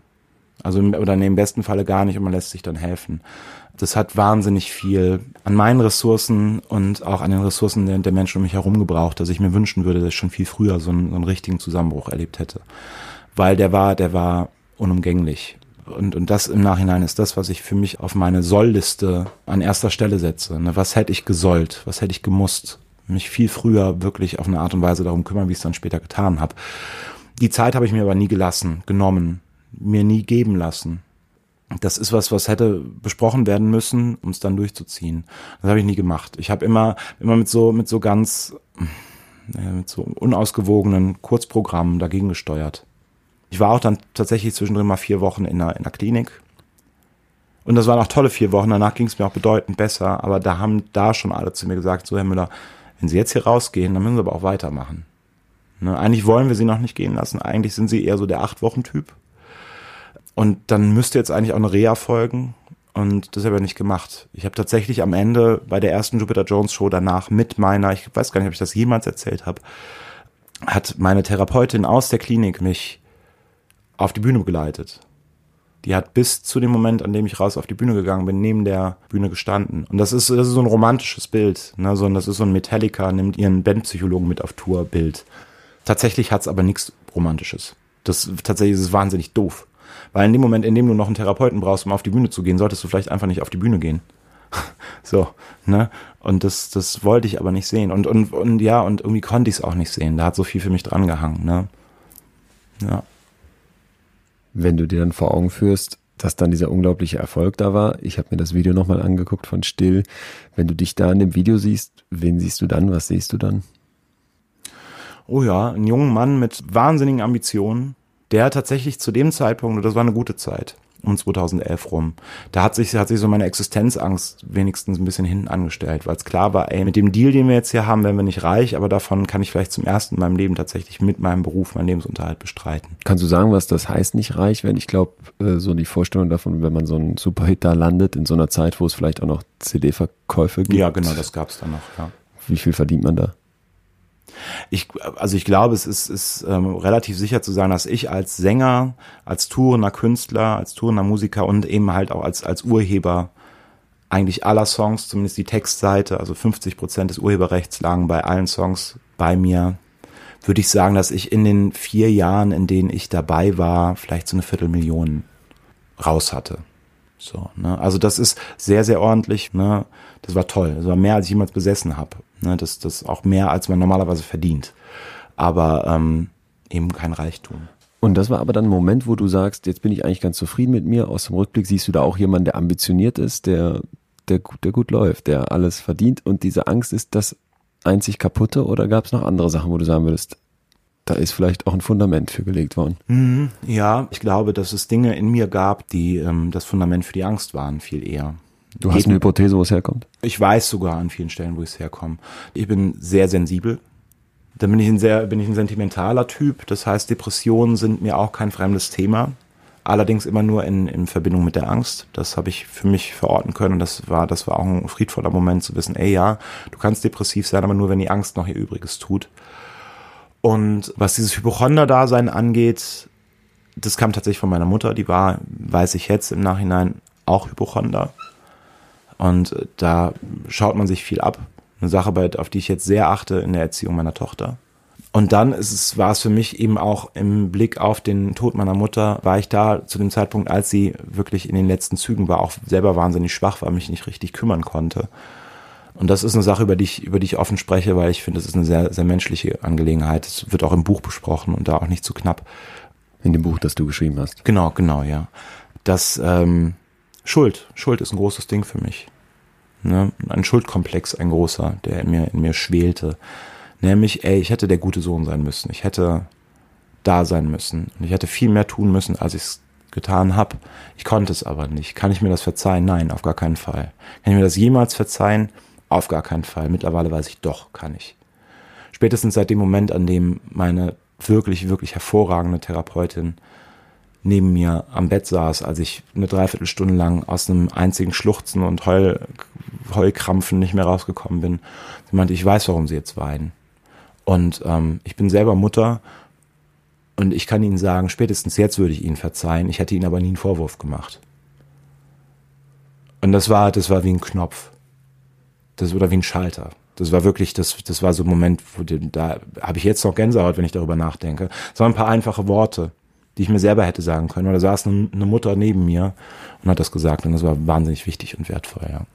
Im besten Falle gar nicht und man lässt sich dann helfen. Das hat wahnsinnig viel an meinen Ressourcen und auch an den Ressourcen der Menschen um mich herum gebraucht, dass ich mir wünschen würde, dass ich schon viel früher so einen richtigen Zusammenbruch erlebt hätte. Weil der war unumgänglich. Und das im Nachhinein ist das, was ich für mich auf meine Sollliste an erster Stelle setze. Ne? Was hätte ich gesollt? Was hätte ich gemusst? Mich viel früher wirklich auf eine Art und Weise darum kümmern, wie ich es dann später getan habe. Die Zeit habe ich mir aber nie genommen, mir nie geben lassen. Das ist was hätte besprochen werden müssen, um es dann durchzuziehen. Das habe ich nie gemacht. Ich habe immer mit so unausgewogenen Kurzprogrammen dagegen gesteuert. Ich war auch dann tatsächlich zwischendrin mal 4 Wochen in der Klinik. Und das waren auch tolle 4 Wochen. Danach ging es mir auch bedeutend besser. Aber da haben schon alle zu mir gesagt, so Herr Müller, wenn Sie jetzt hier rausgehen, dann müssen Sie aber auch weitermachen. Ne, eigentlich wollen wir Sie noch nicht gehen lassen. Eigentlich sind Sie eher so der 8-Wochen-Typ. Und dann müsste jetzt eigentlich auch eine Reha folgen. Und das habe ich nicht gemacht. Ich habe tatsächlich am Ende bei der ersten Jupiter Jones Show danach mit meiner, ich weiß gar nicht, ob ich das jemals erzählt habe, hat meine Therapeutin aus der Klinik mich auf die Bühne begleitet. Die hat bis zu dem Moment, an dem ich raus auf die Bühne gegangen bin, neben der Bühne gestanden. Und das ist so ein romantisches Bild. Ne? Das ist so ein Metallica, nimmt ihren Bandpsychologen mit auf Tour Bild. Tatsächlich hat es aber nichts Romantisches. Tatsächlich ist es wahnsinnig doof. Weil in dem Moment, in dem du noch einen Therapeuten brauchst, um auf die Bühne zu gehen, solltest du vielleicht einfach nicht auf die Bühne gehen. So, ne? Und das wollte ich aber nicht sehen. Und irgendwie konnte ich es auch nicht sehen. Da hat so viel für mich dran gehangen, ne? Ja. Wenn du dir dann vor Augen führst, dass dann dieser unglaubliche Erfolg da war, ich habe mir das Video nochmal angeguckt von Still, wenn du dich da in dem Video siehst, wen siehst du dann, was siehst du dann? Oh ja, einen jungen Mann mit wahnsinnigen Ambitionen, der tatsächlich zu dem Zeitpunkt, und das war eine gute Zeit, um 2011 rum, da hat sich so meine Existenzangst wenigstens ein bisschen hinten angestellt, weil es klar war, mit dem Deal, den wir jetzt hier haben, werden wir nicht reich, aber davon kann ich vielleicht zum ersten in meinem Leben tatsächlich mit meinem Beruf meinen Lebensunterhalt bestreiten. Kannst du sagen, was das heißt, nicht reich werden? Ich glaube, so die Vorstellung davon, wenn man so einen Superhit da landet, in so einer Zeit, wo es vielleicht auch noch CD-Verkäufe gibt. Ja, genau, das gab es dann noch, ja. Wie viel verdient man da? Ich glaube, es ist relativ sicher zu sagen, dass ich als Sänger, als tourender Künstler, als tourender Musiker und eben halt auch als Urheber eigentlich aller Songs, zumindest die Textseite, also 50% des Urheberrechts lagen bei allen Songs bei mir, würde ich sagen, dass ich in den 4 Jahren, in denen ich dabei war, vielleicht so eine 250.000 raus hatte. So, ne? Also das ist sehr, sehr ordentlich. Ne? Das war toll. Das war mehr, als ich jemals besessen habe. Ne? Das auch mehr, als man normalerweise verdient. Aber eben kein Reichtum. Und das war aber dann ein Moment, wo du sagst, jetzt bin ich eigentlich ganz zufrieden mit mir. Aus dem Rückblick siehst du da auch jemanden, der ambitioniert ist, der gut läuft, der alles verdient. Und diese Angst ist das einzig Kaputte, oder gab es noch andere Sachen, wo du sagen würdest, da ist vielleicht auch ein Fundament für gelegt worden? Ja, ich glaube, dass es Dinge in mir gab, die das Fundament für die Angst waren, viel eher. Du hast eine Hypothese, wo es herkommt? Ich weiß sogar an vielen Stellen, wo es herkommt. Ich bin sehr sensibel. Dann bin ich ein sentimentaler Typ. Das heißt, Depressionen sind mir auch kein fremdes Thema. Allerdings immer nur in Verbindung mit der Angst. Das habe ich für mich verorten können. Und das war auch ein friedvoller Moment zu wissen, ja, du kannst depressiv sein, aber nur, wenn die Angst noch ihr Übriges tut. Und was dieses Hypochonder-Dasein angeht, das kam tatsächlich von meiner Mutter. Die war, weiß ich jetzt im Nachhinein, auch Hypochonder. Und da schaut man sich viel ab. Eine Sache, auf die ich jetzt sehr achte in der Erziehung meiner Tochter. Und dann war es für mich eben auch im Blick auf den Tod meiner Mutter, war ich da zu dem Zeitpunkt, als sie wirklich in den letzten Zügen war, auch selber wahnsinnig schwach war, mich nicht richtig kümmern konnte. Und das ist eine Sache, über die ich offen spreche, weil ich finde, das ist eine sehr, sehr menschliche Angelegenheit. Es wird auch im Buch besprochen und da auch nicht zu knapp. In dem Buch, das du geschrieben hast. Genau, ja. Das Schuld ist ein großes Ding für mich. Ne? Ein Schuldkomplex, ein großer, der in mir schwelte. Nämlich, ich hätte der gute Sohn sein müssen. Ich hätte da sein müssen. Und ich hätte viel mehr tun müssen, als ich es getan habe. Ich konnte es aber nicht. Kann ich mir das verzeihen? Nein, auf gar keinen Fall. Kann ich mir das jemals verzeihen? Auf gar keinen Fall. Mittlerweile weiß ich, doch, kann ich. Spätestens seit dem Moment, an dem meine wirklich, wirklich hervorragende Therapeutin neben mir am Bett saß, als ich eine Dreiviertelstunde lang aus einem einzigen Schluchzen und Heulkrampfen nicht mehr rausgekommen bin. Sie meinte, ich weiß, warum Sie jetzt weinen. Und ich bin selber Mutter und ich kann Ihnen sagen, spätestens jetzt würde ich Ihnen verzeihen. Ich hätte Ihnen aber nie einen Vorwurf gemacht. Und das war wie ein Knopf. Oder wie ein Schalter. Das war wirklich, das war so ein Moment, da habe ich jetzt noch Gänsehaut, wenn ich darüber nachdenke. Es waren ein paar einfache Worte, die ich mir selber hätte sagen können. Oder da saß eine Mutter neben mir und hat das gesagt. Und das war wahnsinnig wichtig und wertvoll, ja.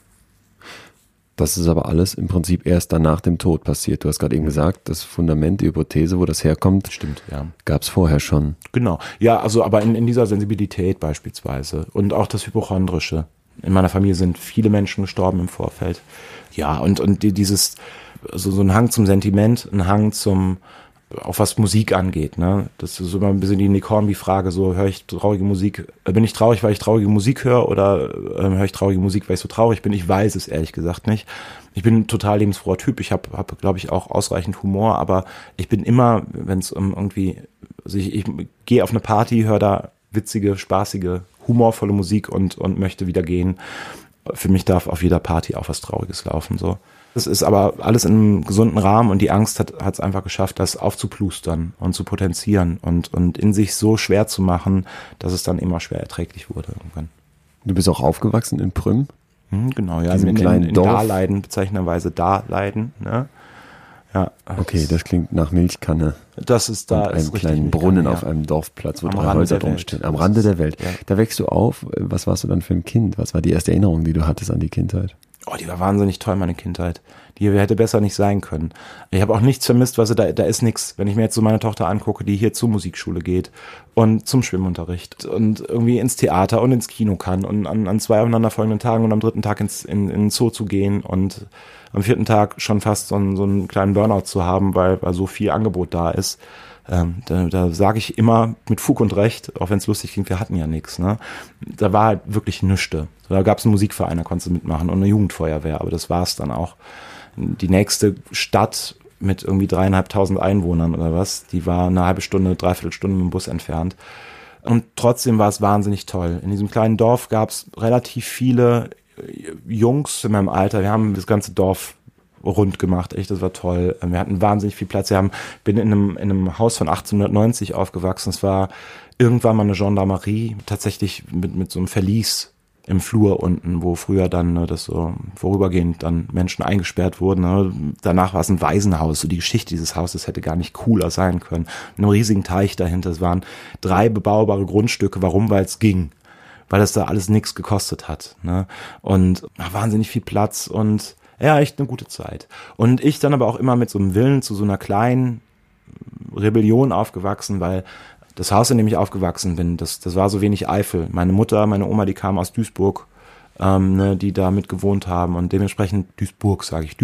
Das ist aber alles im Prinzip erst dann nach dem Tod passiert. Du hast gerade eben gesagt, das Fundament, die Hypothese, wo das herkommt, stimmt, ja, gab es vorher schon. Genau, ja, also aber in dieser Sensibilität beispielsweise und auch das Hypochondrische. In meiner Familie sind viele Menschen gestorben im Vorfeld. Ja, und dieses, so ein Hang zum Sentiment, ein Hang zum, auch was Musik angeht, ne? Das ist immer ein bisschen die Nick Hornby-Frage, so höre ich traurige Musik, bin ich traurig, weil ich traurige Musik höre oder höre ich traurige Musik, weil ich so traurig bin? Ich weiß es ehrlich gesagt nicht. Ich bin ein total lebensfroher Typ, ich habe glaube ich auch ausreichend Humor, aber ich bin immer, wenn es irgendwie, also ich gehe auf eine Party, höre da witzige, spaßige, humorvolle Musik und möchte wieder gehen. Für mich darf auf jeder Party auch was Trauriges laufen, so. Das ist aber alles in einem gesunden Rahmen und die Angst hat es einfach geschafft, das aufzuplustern und zu potenzieren und in sich so schwer zu machen, dass es dann immer schwer erträglich wurde irgendwann. Du bist auch aufgewachsen in Prüm? Genau, ja, in Dorf. Dahlleiden, bezeichnenderweise Dahlleiden, ne? Ja. Okay, das klingt nach Milchkanne. Das ist da. Und einem kleinen Brunnen auf einem Dorfplatz, wo 3 Häuser rumstehen. Am Rande der Welt. Ja. Da wächst du auf. Was warst du dann für ein Kind? Was war die erste Erinnerung, die du hattest an die Kindheit? Oh, die war wahnsinnig toll, meine Kindheit. Die hätte besser nicht sein können. Ich habe auch nichts vermisst, da ist nichts. Wenn ich mir jetzt so meine Tochter angucke, die hier zur Musikschule geht und zum Schwimmunterricht und irgendwie ins Theater und ins Kino kann und an 2 aufeinanderfolgenden Tagen und am 3. Tag in den Zoo zu gehen und am 4. Tag schon fast so einen kleinen Burnout zu haben, weil so viel Angebot da ist. Da sage ich immer mit Fug und Recht, auch wenn es lustig klingt, wir hatten ja nichts. Ne? Da war halt wirklich nüchte. Da gab es einen Musikverein, da konntest du mitmachen und eine Jugendfeuerwehr, aber das war es dann auch. Die nächste Stadt mit irgendwie 3.500 Einwohnern oder was, die war eine halbe Stunde, 3/4 Stunde mit dem Bus entfernt. Und trotzdem war es wahnsinnig toll. In diesem kleinen Dorf gab es relativ viele Jungs in meinem Alter. Wir haben das ganze Dorf rund gemacht, echt, das war toll. Wir hatten wahnsinnig viel Platz. Bin in einem Haus von 1890 aufgewachsen. Es war irgendwann mal eine Gendarmerie, tatsächlich mit so einem Verlies im Flur unten, wo früher dann das so vorübergehend dann Menschen eingesperrt wurden. Ne? Danach war es ein Waisenhaus. So die Geschichte dieses Hauses hätte gar nicht cooler sein können. Mit einem riesigen Teich dahinter. Es waren 3 bebaubare Grundstücke. Warum? Weil es ging. Weil das da alles nichts gekostet hat. Ne? Und wahnsinnig viel Platz und ja, echt eine gute Zeit. Und ich dann aber auch immer mit so einem Willen zu so einer kleinen Rebellion aufgewachsen, weil das Haus, in dem ich aufgewachsen bin, das war so wenig Eifel. Meine Mutter, meine Oma, die kamen aus Duisburg, die da mit gewohnt haben und dementsprechend Duisburg.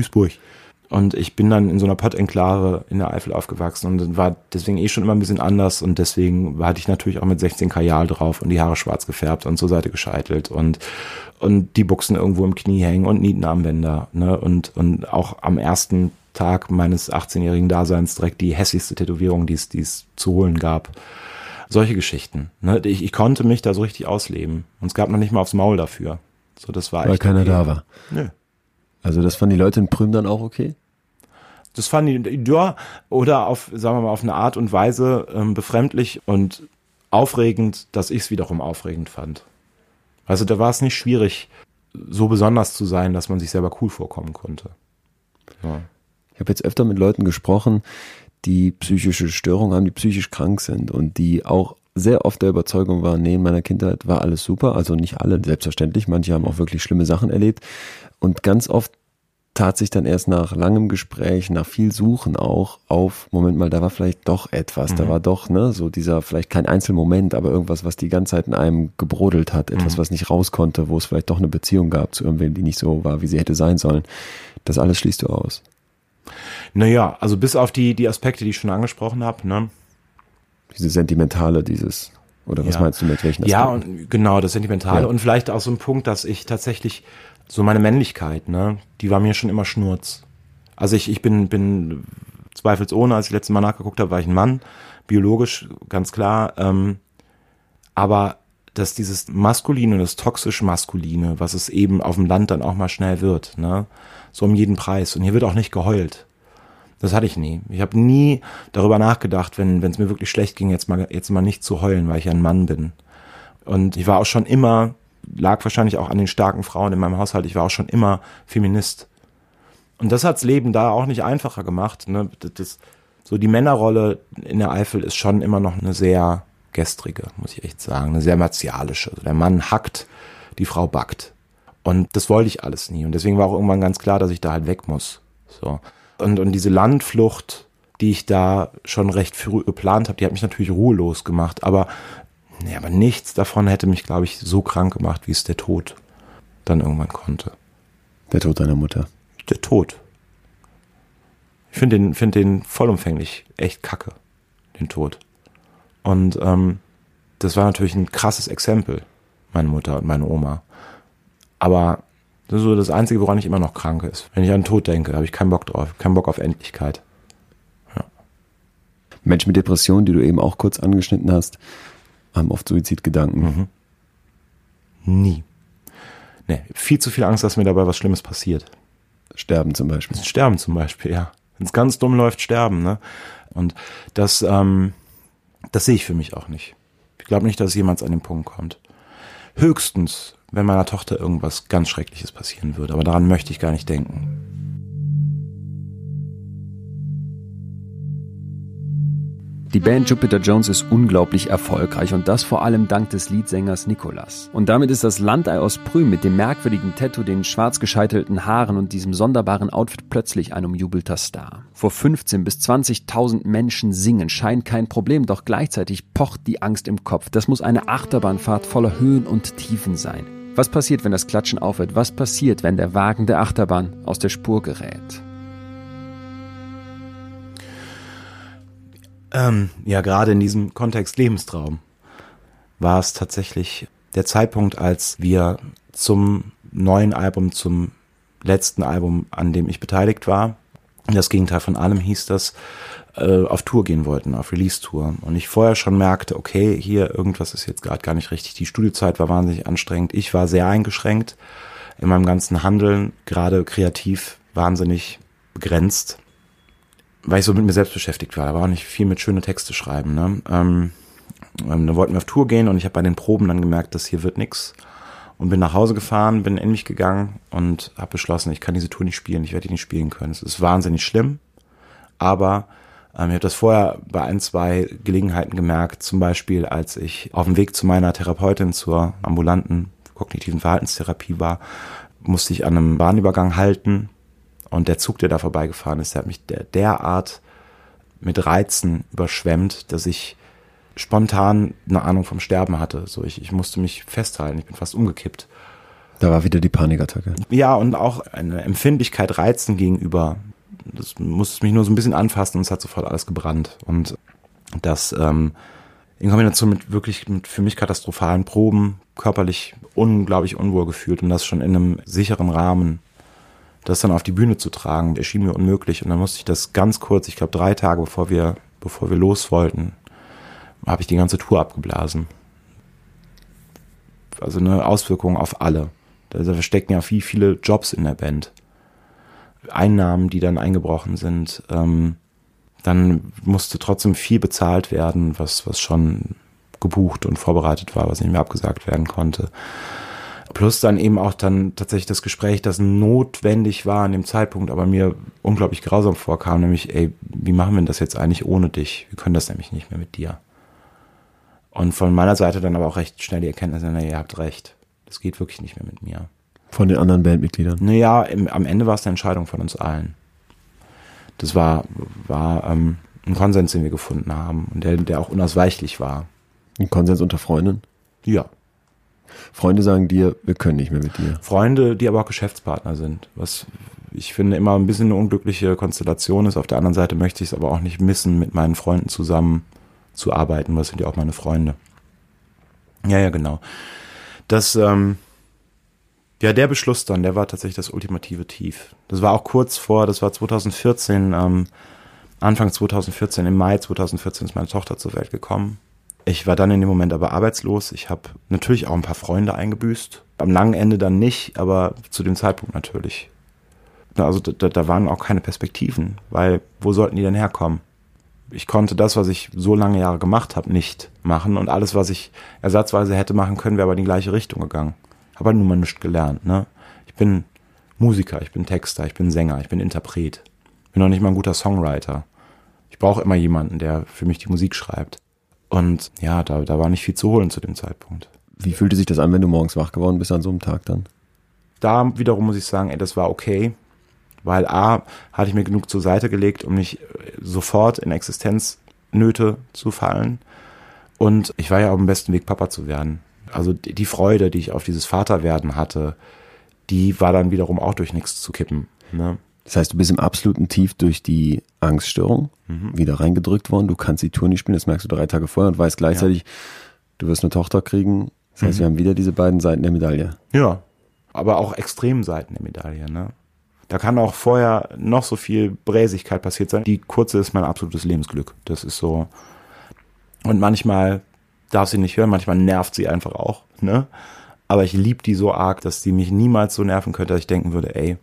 Und ich bin dann in so einer Pott-Enklave in der Eifel aufgewachsen und war deswegen schon immer ein bisschen anders und deswegen hatte ich natürlich auch mit 16 Kajal drauf und die Haare schwarz gefärbt und zur Seite gescheitelt und die Buchsen irgendwo im Knie hängen und Nietenarmbänder, ne, und auch am ersten Tag meines 18-jährigen Daseins direkt die hässlichste Tätowierung, die es zu holen gab. Solche Geschichten, ne, ich konnte mich da so richtig ausleben und es gab noch nicht mal aufs Maul dafür. So, das war weil echt keiner okay. da war. Nö. Also das fanden die Leute in Prüm dann auch okay? Das fanden die, ja, oder auf, sagen wir mal, auf eine Art und Weise befremdlich und aufregend, dass ich es wiederum aufregend fand. Also da war es nicht schwierig, so besonders zu sein, dass man sich selber cool vorkommen konnte. Ja. Ich habe jetzt öfter mit Leuten gesprochen, die psychische Störungen haben, die psychisch krank sind und die auch sehr oft der Überzeugung waren, nee, in meiner Kindheit war alles super, also nicht alle, selbstverständlich, manche haben auch wirklich schlimme Sachen erlebt und ganz oft tat sich dann erst nach langem Gespräch, nach viel Suchen auch auf, Moment mal, da war vielleicht doch etwas, da war doch, ne, so dieser, vielleicht kein Einzelmoment, aber irgendwas, was die ganze Zeit in einem gebrodelt hat, etwas, was nicht raus konnte, wo es vielleicht doch eine Beziehung gab zu irgendwem, die nicht so war, wie sie hätte sein sollen. Das alles schließt du aus. Naja, also bis auf die Aspekte, die ich schon angesprochen habe, ne? Diese Sentimentale, oder was meinst du mit welchen Aspekten? Ja, und genau, das Sentimentale Ja. und vielleicht auch so ein Punkt, dass ich tatsächlich so meine Männlichkeit, ne, die war mir schon immer Schnurz. Also ich bin zweifelsohne, als ich letztes Mal nachgeguckt habe, war ich ein Mann, biologisch, ganz klar, aber dass dieses Maskuline, das toxisch Maskuline, was es eben auf dem Land dann auch mal schnell wird, ne, so um jeden Preis. Und hier wird auch nicht geheult. Das hatte ich nie. Ich habe nie darüber nachgedacht, wenn es mir wirklich schlecht ging, jetzt mal nicht zu heulen, weil ich ein Mann bin. Und ich war auch schon immer, lag wahrscheinlich auch an den starken Frauen in meinem Haushalt, ich war auch schon immer Feminist. Und das hat's Leben da auch nicht einfacher gemacht. Ne? So die Männerrolle in der Eifel ist schon immer noch eine sehr gestrige, muss ich echt sagen, eine sehr martialische. Also der Mann hackt, die Frau backt. Und das wollte ich alles nie. Und deswegen war auch irgendwann ganz klar, dass ich da halt weg muss. So. Und diese Landflucht, die ich da schon recht früh geplant habe, die hat mich natürlich ruhelos gemacht. Aber nichts davon hätte mich, glaube ich, so krank gemacht, wie es der Tod dann irgendwann konnte. Der Tod deiner Mutter. Der Tod. Ich finde den vollumfänglich echt kacke, den Tod. Und das war natürlich ein krasses Exempel, meine Mutter und meine Oma. Aber das ist so das Einzige, woran ich immer noch krank ist. Wenn ich an den Tod denke, habe ich keinen Bock drauf, keinen Bock auf Endlichkeit. Ja. Menschen mit Depressionen, die du eben auch kurz angeschnitten hast, haben oft Suizidgedanken. Nie. Nee, viel zu viel Angst, dass mir dabei was Schlimmes passiert. Sterben zum Beispiel. Sterben zum Beispiel, ja. Wenn es ganz dumm läuft, sterben, ne? Und das sehe ich für mich auch nicht. Ich glaube nicht, dass es jemals an den Punkt kommt. Höchstens, wenn meiner Tochter irgendwas ganz Schreckliches passieren würde. Aber daran möchte ich gar nicht denken. Die Band Jupiter Jones ist unglaublich erfolgreich und das vor allem dank des Leadsängers Nicolas. Und damit ist das Landei aus Prüm mit dem merkwürdigen Tattoo, den schwarz gescheitelten Haaren und diesem sonderbaren Outfit plötzlich ein umjubelter Star. Vor 15.000 bis 20.000 Menschen singen scheint kein Problem, doch gleichzeitig pocht die Angst im Kopf. Das muss eine Achterbahnfahrt voller Höhen und Tiefen sein. Was passiert, wenn das Klatschen aufhört? Was passiert, wenn der Wagen der Achterbahn aus der Spur gerät? Ja, gerade in diesem Kontext Lebenstraum war es tatsächlich der Zeitpunkt, als wir zum neuen Album, zum letzten Album, an dem ich beteiligt war, das Gegenteil von allem hieß das, auf Tour gehen wollten, auf Release-Tour. Und ich vorher schon merkte, okay, hier irgendwas ist jetzt gerade gar nicht richtig. Die Studiozeit war wahnsinnig anstrengend. Ich war sehr eingeschränkt in meinem ganzen Handeln, gerade kreativ wahnsinnig begrenzt, weil ich so mit mir selbst beschäftigt war. Da war auch nicht viel mit schöne Texte schreiben. Ne? Dann wollten wir auf Tour gehen und ich habe bei den Proben dann gemerkt, das hier wird nix. und bin nach Hause gefahren, bin in mich gegangen und habe beschlossen, ich kann diese Tour nicht spielen, ich werde die nicht spielen können. Es ist wahnsinnig schlimm, aber ich habe das vorher bei 1, 2 Gelegenheiten gemerkt, zum Beispiel als ich auf dem Weg zu meiner Therapeutin zur ambulanten kognitiven Verhaltenstherapie war, musste ich an einem Bahnübergang halten und der Zug, der da vorbeigefahren ist, der hat mich derart mit Reizen überschwemmt, dass ich spontan eine Ahnung vom Sterben hatte. So, ich musste mich festhalten, ich bin fast umgekippt. Da war wieder die Panikattacke. Ja, und auch eine Empfindlichkeit Reizen gegenüber. Das musste mich nur so ein bisschen anfassen und es hat sofort alles gebrannt. Und das in Kombination mit für mich katastrophalen Proben, körperlich unglaublich unwohl gefühlt und das schon in einem sicheren Rahmen, das dann auf die Bühne zu tragen, erschien mir unmöglich. Und dann musste ich das ganz kurz, ich glaube 3 Tage bevor wir los wollten, habe ich die ganze Tour abgeblasen. Also eine Auswirkung auf alle. Da stecken ja viele Jobs in der Band. Einnahmen, die dann eingebrochen sind. Dann musste trotzdem viel bezahlt werden, was schon gebucht und vorbereitet war, was nicht mehr abgesagt werden konnte. Plus dann eben auch dann tatsächlich das Gespräch, das notwendig war an dem Zeitpunkt, aber mir unglaublich grausam vorkam, nämlich, wie machen wir das jetzt eigentlich ohne dich? Wir können das nämlich nicht mehr mit dir. Und von meiner Seite dann aber auch recht schnell die Erkenntnis, ihr habt recht, das geht wirklich nicht mehr mit mir. Von den anderen Bandmitgliedern? Naja, am Ende war es eine Entscheidung von uns allen. Das war ein Konsens, den wir gefunden haben und der auch unausweichlich war. Ein Konsens unter Freunden? Ja. Freunde sagen dir, wir können nicht mehr mit dir. Freunde, die aber auch Geschäftspartner sind, was ich finde immer ein bisschen eine unglückliche Konstellation ist. Auf der anderen Seite möchte ich es aber auch nicht missen, mit meinen Freunden zusammen zu arbeiten, das sind ja auch meine Freunde. Ja, genau. Das, der Beschluss dann, der war tatsächlich das ultimative Tief. Das war auch kurz vor, das war 2014, Anfang 2014, im Mai 2014 ist meine Tochter zur Welt gekommen. Ich war dann in dem Moment aber arbeitslos. Ich habe natürlich auch ein paar Freunde eingebüßt. Am langen Ende dann nicht, aber zu dem Zeitpunkt natürlich. Also da waren auch keine Perspektiven, weil wo sollten die denn herkommen? Ich konnte das, was ich so lange Jahre gemacht habe, nicht machen und alles, was ich ersatzweise hätte machen können, wäre aber in die gleiche Richtung gegangen. Habe halt nun mal nichts gelernt. Ne? Ich bin Musiker, ich bin Texter, ich bin Sänger, ich bin Interpret. Bin noch nicht mal ein guter Songwriter. Ich brauche immer jemanden, der für mich die Musik schreibt. Und ja, da war nicht viel zu holen zu dem Zeitpunkt. Wie fühlte sich das an, wenn du morgens wach geworden bist an so einem Tag dann? Da wiederum muss ich sagen, das war okay, weil A, hatte ich mir genug zur Seite gelegt, um nicht sofort in Existenznöte zu fallen. Und ich war ja auf dem besten Weg, Papa zu werden. Also die Freude, die ich auf dieses Vaterwerden hatte, die war dann wiederum auch durch nichts zu kippen. Ne? Das heißt, du bist im absoluten Tief durch die Angststörung wieder reingedrückt worden. Du kannst die Tour nicht spielen, das merkst du 3 Tage vorher und weißt gleichzeitig, du wirst eine Tochter kriegen. Das heißt, wir haben wieder diese beiden Seiten der Medaille. Ja, aber auch Extremseiten der Medaille. Ne? Da kann auch vorher noch so viel Bräsigkeit passiert sein. Die kurze ist mein absolutes Lebensglück. Das ist so. Und manchmal darf sie nicht hören, manchmal nervt sie einfach auch. Ne? Aber ich liebe die so arg, dass die mich niemals so nerven könnte, dass ich denken würde,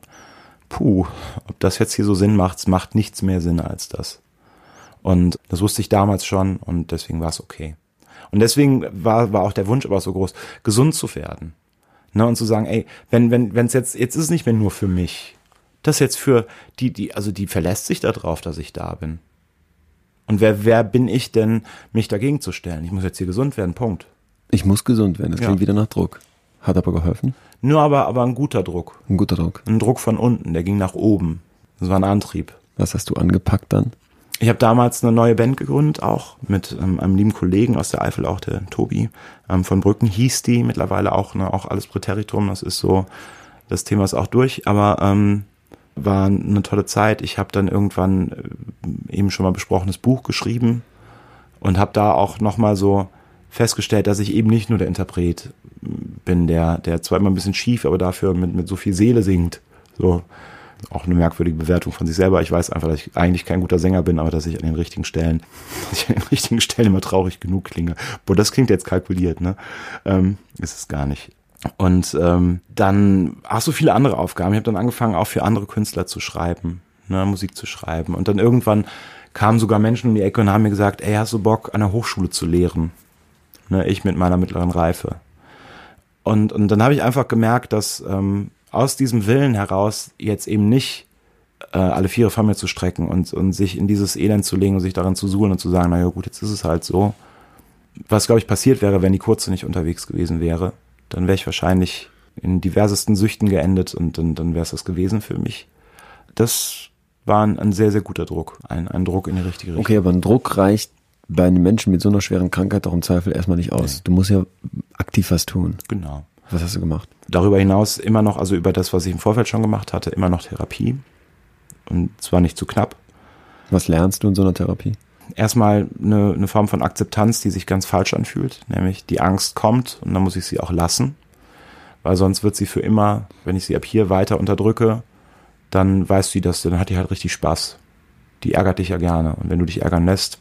ob das jetzt hier so Sinn macht, es macht nichts mehr Sinn als das. Und das wusste ich damals schon und deswegen war es okay. Und deswegen war auch der Wunsch aber so groß, gesund zu werden. Ne? Und zu sagen, wenn es jetzt ist es nicht mehr nur für mich. Das jetzt für die verlässt sich da drauf, dass ich da bin. Und wer bin ich denn, mich dagegen zu stellen? Ich muss jetzt hier gesund werden, Punkt. Ich muss gesund werden, das klingt wieder nach Druck. Hat aber geholfen? Nur aber ein guter Druck. Ein guter Druck. Ein Druck von unten, der ging nach oben. Das war ein Antrieb. Was hast du angepackt dann? Ich habe damals eine neue Band gegründet, auch mit einem lieben Kollegen aus der Eifel, auch der Tobi von Brücken hieß die, mittlerweile auch alles Präteritum, das ist so, das Thema ist auch durch, aber war eine tolle Zeit. Ich habe dann irgendwann eben schon mal besprochenes Buch geschrieben und habe da auch nochmal so festgestellt, dass ich eben nicht nur der Interpret bin, der zwar immer ein bisschen schief, aber dafür mit so viel Seele singt. So, auch eine merkwürdige Bewertung von sich selber. Ich weiß einfach, dass ich eigentlich kein guter Sänger bin, aber dass ich an den richtigen Stellen immer traurig genug klinge. Boah, das klingt jetzt kalkuliert, ne? Ist es gar nicht. Und dann so viele andere Aufgaben. Ich habe dann angefangen, auch für andere Künstler zu schreiben, ne, Musik zu schreiben. Und dann irgendwann kamen sogar Menschen um die Ecke und haben mir gesagt, hast du Bock, an der Hochschule zu lehren? Ne, ich mit meiner mittleren Reife. Und dann habe ich einfach gemerkt, dass aus diesem Willen heraus jetzt eben nicht alle Viere vor mir zu strecken und sich in dieses Elend zu legen und sich darin zu suhlen und zu sagen, naja gut, jetzt ist es halt so. Was, glaube ich, passiert wäre, wenn die Kurze nicht unterwegs gewesen wäre, dann wäre ich wahrscheinlich in diversesten Süchten geendet und dann wäre es das gewesen für mich. Das war ein sehr, sehr guter Druck, ein Druck in die richtige Richtung. Okay, aber ein Druck reicht bei einem Menschen mit so einer schweren Krankheit doch im Zweifel erstmal nicht aus. Nee. Du musst ja aktiv was tun. Genau. Was hast du gemacht? Darüber hinaus immer noch, also über das, was ich im Vorfeld schon gemacht hatte, immer noch Therapie. Und zwar nicht zu knapp. Was lernst du in so einer Therapie? Erstmal eine Form von Akzeptanz, die sich ganz falsch anfühlt. Nämlich die Angst kommt und dann muss ich sie auch lassen. Weil sonst wird sie für immer, wenn ich sie ab hier weiter unterdrücke, dann weißt du das, dann hat die halt richtig Spaß. Die ärgert dich ja gerne. Und wenn du dich ärgern lässt,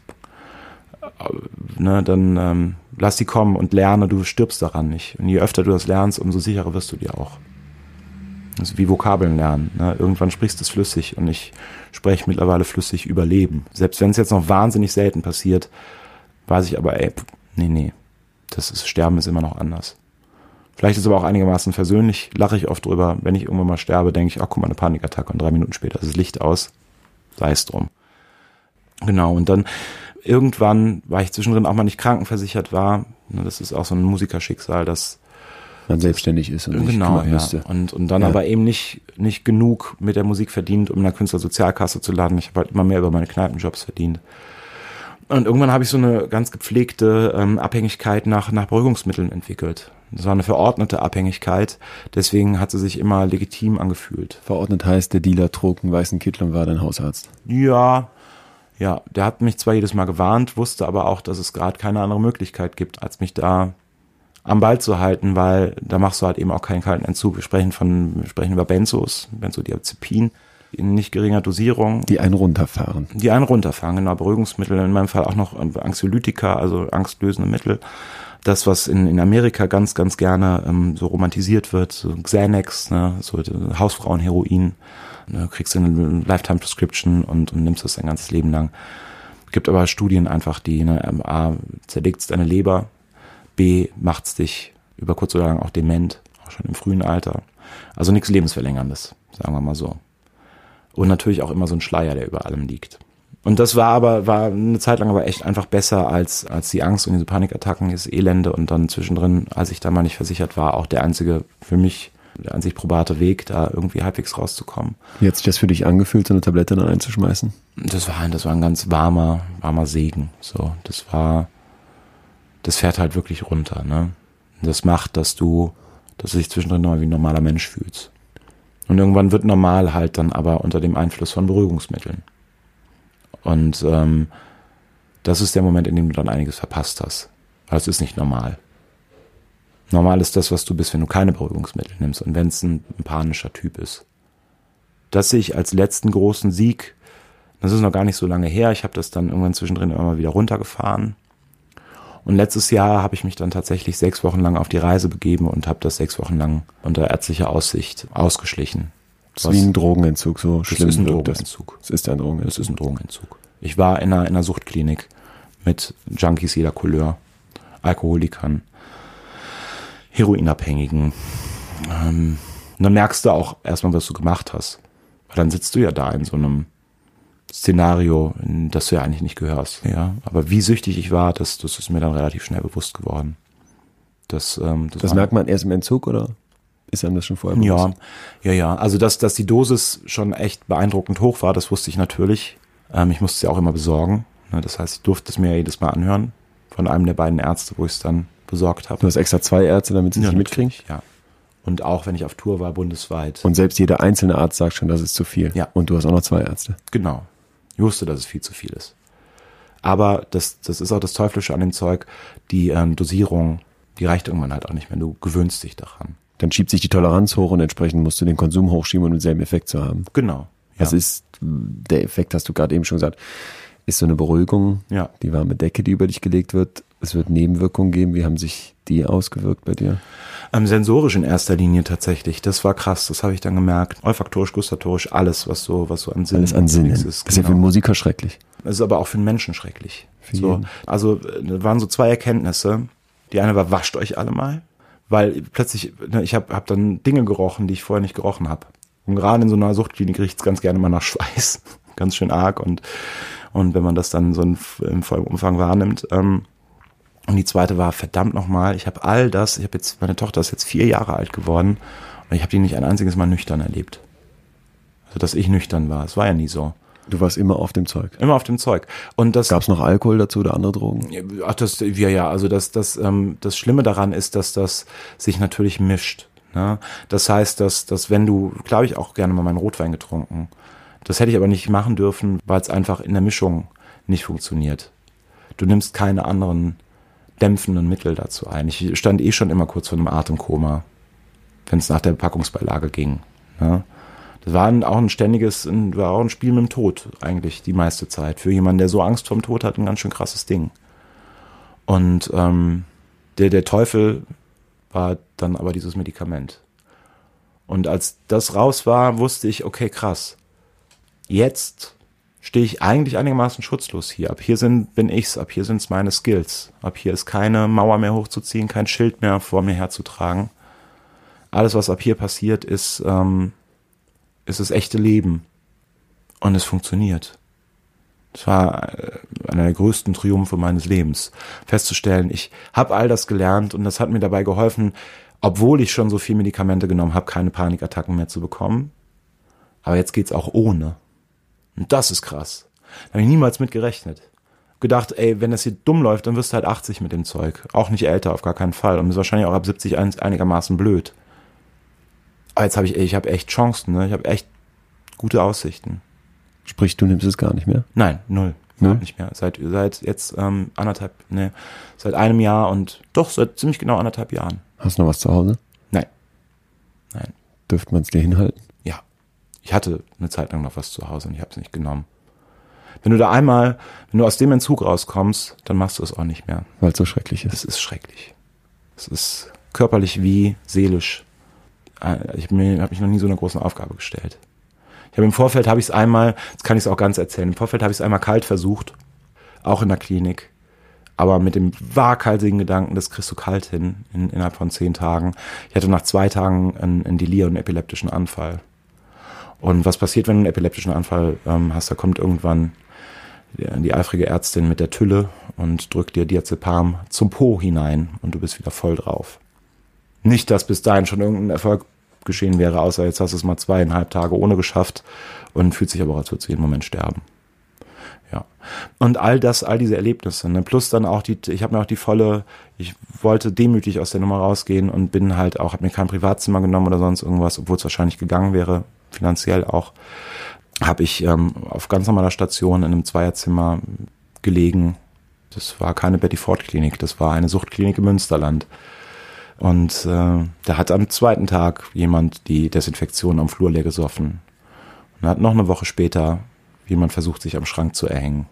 dann lass sie kommen und lerne, du stirbst daran nicht. Und je öfter du das lernst, umso sicherer wirst du dir auch. Das ist wie Vokabeln lernen. Ne? Irgendwann sprichst du es flüssig und ich spreche mittlerweile flüssig über Leben. Selbst wenn es jetzt noch wahnsinnig selten passiert, weiß ich aber, nee, Sterben ist immer noch anders. Vielleicht ist es aber auch einigermaßen versöhnlich, lache ich oft drüber. Wenn ich irgendwann mal sterbe, denke ich, ach guck mal, eine Panikattacke und 3 Minuten später ist das Licht aus. Sei es drum. Genau, und dann irgendwann, weil ich zwischendrin auch mal nicht krankenversichert war, das ist auch so ein Musikerschicksal, dass man selbstständig ist und nicht kümmern müsste. Und dann aber eben nicht genug mit der Musik verdient, um in der Künstlersozialkasse zu landen. Ich habe halt immer mehr über meine Kneipenjobs verdient. Und irgendwann habe ich so eine ganz gepflegte Abhängigkeit nach Beruhigungsmitteln entwickelt. Das war eine verordnete Abhängigkeit, deswegen hat sie sich immer legitim angefühlt. Verordnet heißt, der Dealer trug einen weißen Kittel und war dein Hausarzt. Ja, der hat mich zwar jedes Mal gewarnt, wusste aber auch, dass es gerade keine andere Möglichkeit gibt, als mich da am Ball zu halten, weil da machst du halt eben auch keinen kalten Entzug. Wir sprechen über Benzodiazepin in nicht geringer Dosierung. Die einen runterfahren, genau. Beruhigungsmittel, in meinem Fall auch noch Anxiolytika, also angstlösende Mittel. Das, was in Amerika ganz, ganz gerne so romantisiert wird, so Xanax, ne, so Hausfrauenheroin. Du kriegst eine Lifetime-Prescription und nimmst das dein ganzes Leben lang. Es gibt aber Studien einfach, die A, zerlegt's deine Leber, B, macht's dich über kurz oder lang auch dement, auch schon im frühen Alter. Also nichts Lebensverlängerndes, sagen wir mal so. Und natürlich auch immer so ein Schleier, der über allem liegt. Und das war eine Zeit lang aber echt einfach besser als die Angst und diese Panikattacken, dieses Elende und dann zwischendrin, als ich da mal nicht versichert war, auch der einzig probate Weg, da irgendwie halbwegs rauszukommen. Wie hat sich das für dich angefühlt, so eine Tablette dann einzuschmeißen? Das war ein ganz warmer Segen. So, das fährt halt wirklich runter, ne? Und das macht, dass du dich zwischendrin noch wie ein normaler Mensch fühlst. Und irgendwann wird normal halt dann aber unter dem Einfluss von Beruhigungsmitteln. Und das ist der Moment, in dem du dann einiges verpasst hast. Weil es ist nicht normal. Normal ist das, was du bist, wenn du keine Beruhigungsmittel nimmst und wenn es ein panischer Typ ist. Das sehe ich als letzten großen Sieg. Das ist noch gar nicht so lange her. Ich habe das dann irgendwann zwischendrin immer mal wieder runtergefahren. Und letztes Jahr habe ich mich dann tatsächlich 6 Wochen lang auf die Reise begeben und habe das 6 Wochen lang unter ärztlicher Aussicht ausgeschlichen. Das ist wie ein Drogenentzug, so schlimm. Das ist ein Drogenentzug. Es ist ein Drogenentzug. Das ist ein Drogenentzug. Ich war in einer Suchtklinik mit Junkies jeder Couleur, Alkoholikern, Heroinabhängigen. Und dann merkst du auch erstmal, was du gemacht hast. Weil dann sitzt du ja da in so einem Szenario, in das du ja eigentlich nicht gehörst. Ja, aber wie süchtig ich war, das ist mir dann relativ schnell bewusst geworden. Das merkt man erst im Entzug, oder ist einem das schon vorher bewusst? Ja. Also dass die Dosis schon echt beeindruckend hoch war, das wusste ich natürlich. Ich musste es ja auch immer besorgen. Das heißt, ich durfte es mir ja jedes Mal anhören von einem der beiden Ärzte, wo ich es dann besorgt habe. Du hast extra 2 Ärzte, damit sie es nicht mitkriegen? Ja. Und auch, wenn ich auf Tour war, bundesweit. Und selbst jeder einzelne Arzt sagt schon, das ist zu viel. Ja. Und du hast auch noch 2 Ärzte. Genau. Ich wusste, dass es viel zu viel ist. Aber das ist auch das Teuflische an dem Zeug. Die Dosierung, die reicht irgendwann halt auch nicht mehr. Du gewöhnst dich daran. Dann schiebt sich die Toleranz hoch und entsprechend musst du den Konsum hochschieben, um denselben Effekt zu haben. Genau. Was ist der Effekt, hast du gerade eben schon gesagt, ist so eine Beruhigung, die warme Decke, die über dich gelegt wird. Es wird Nebenwirkungen geben. Wie haben sich die ausgewirkt bei dir? Sensorisch in erster Linie tatsächlich. Das war krass, das habe ich dann gemerkt. Olfaktorisch, gustatorisch, alles, was so an Sinn ist. Alles an Sinn ist. Das ist ja für einen Musiker schrecklich. Das ist aber auch für einen Menschen schrecklich. So, also waren so 2 Erkenntnisse. Die eine war, wascht euch alle mal. Weil plötzlich, ich hab dann Dinge gerochen, die ich vorher nicht gerochen habe. Und gerade in so einer Suchtklinik riecht's ganz gerne mal nach Schweiß. Ganz schön arg. Und wenn man das dann so im vollen Umfang wahrnimmt. Und die zweite war, verdammt nochmal, meine Tochter ist jetzt 4 Jahre alt geworden und ich habe die nicht ein einziges Mal nüchtern erlebt. Also, dass ich nüchtern war. Es war ja nie so. Du warst immer auf dem Zeug. Immer auf dem Zeug. Und das gab's noch Alkohol dazu oder andere Drogen? Ach, das Schlimme daran ist, dass das sich natürlich mischt. Ne? Das heißt, dass wenn du, glaube ich, auch gerne mal meinen Rotwein getrunken. Das hätte ich aber nicht machen dürfen, weil es einfach in der Mischung nicht funktioniert. Du nimmst keine anderen dämpfenden Mittel dazu ein. Ich stand schon immer kurz vor einem Atemkoma, wenn es nach der Packungsbeilage ging. Ne? Das war auch ein Spiel mit dem Tod eigentlich die meiste Zeit. Für jemanden, der so Angst vorm Tod hat, ein ganz schön krasses Ding. Und der Teufel war dann aber dieses Medikament. Und als das raus war, wusste ich, okay, krass. Jetzt stehe ich eigentlich einigermaßen schutzlos hier. Ab hier bin ich's, ab hier sind's meine Skills. Ab hier ist keine Mauer mehr hochzuziehen, kein Schild mehr vor mir herzutragen. Alles, was ab hier passiert, ist das echte Leben. Und es funktioniert. Das war einer der größten Triumphe meines Lebens. Festzustellen, ich habe all das gelernt und das hat mir dabei geholfen, obwohl ich schon so viel Medikamente genommen habe, keine Panikattacken mehr zu bekommen. Aber jetzt geht's auch ohne. Und das ist krass. Da habe ich niemals mit gerechnet. Gedacht, ey, wenn das hier dumm läuft, dann wirst du halt 80 mit dem Zeug. Auch nicht älter, auf gar keinen Fall. Und ist wahrscheinlich auch ab 70 einigermaßen blöd. Aber jetzt habe ich habe echt Chancen, ne? Ich habe echt gute Aussichten. Sprich, du nimmst es gar nicht mehr? Nein, null. Nicht mehr. Seit jetzt seit einem Jahr und doch seit ziemlich genau 1,5 Jahren. Hast du noch was zu Hause? Nein. Dürfte man es dir hinhalten? Ja. Ich hatte eine Zeit lang noch was zu Hause und ich habe es nicht genommen. Wenn du aus dem Entzug rauskommst, dann machst du es auch nicht mehr. Weil es so schrecklich ist. Es ist schrecklich. Es ist körperlich wie seelisch. Ich habe mich noch nie so eine große Aufgabe gestellt. Im Vorfeld habe ich es einmal, jetzt kann ich es auch ganz erzählen, im Vorfeld habe ich es einmal kalt versucht, auch in der Klinik, aber mit dem waghalsigen Gedanken, das kriegst du kalt hin, innerhalb von 10 Tagen. Ich hatte nach 2 Tagen einen Delir und einen epileptischen Anfall. Und was passiert, wenn du einen epileptischen Anfall hast? Da kommt irgendwann die eifrige Ärztin mit der Tülle und drückt dir Diazepam zum Po hinein und du bist wieder voll drauf. Nicht, dass bis dahin schon irgendein Erfolg geschehen wäre, außer jetzt hast du es mal 2,5 Tage ohne geschafft und fühlt sich aber auch, als würdest du jeden Moment sterben. Ja. Und all diese Erlebnisse, ne? Plus dann auch ich wollte demütig aus der Nummer rausgehen und bin halt auch, habe mir kein Privatzimmer genommen oder sonst irgendwas, obwohl es wahrscheinlich gegangen wäre, finanziell auch, habe ich auf ganz normaler Station in einem Zweierzimmer gelegen. Das war keine Betty Ford Klinik, das war eine Suchtklinik im Münsterland. Und da hat am 2. Tag jemand die Desinfektion am Flur leer gesoffen. Und hat noch eine Woche später jemand versucht, sich am Schrank zu erhängen.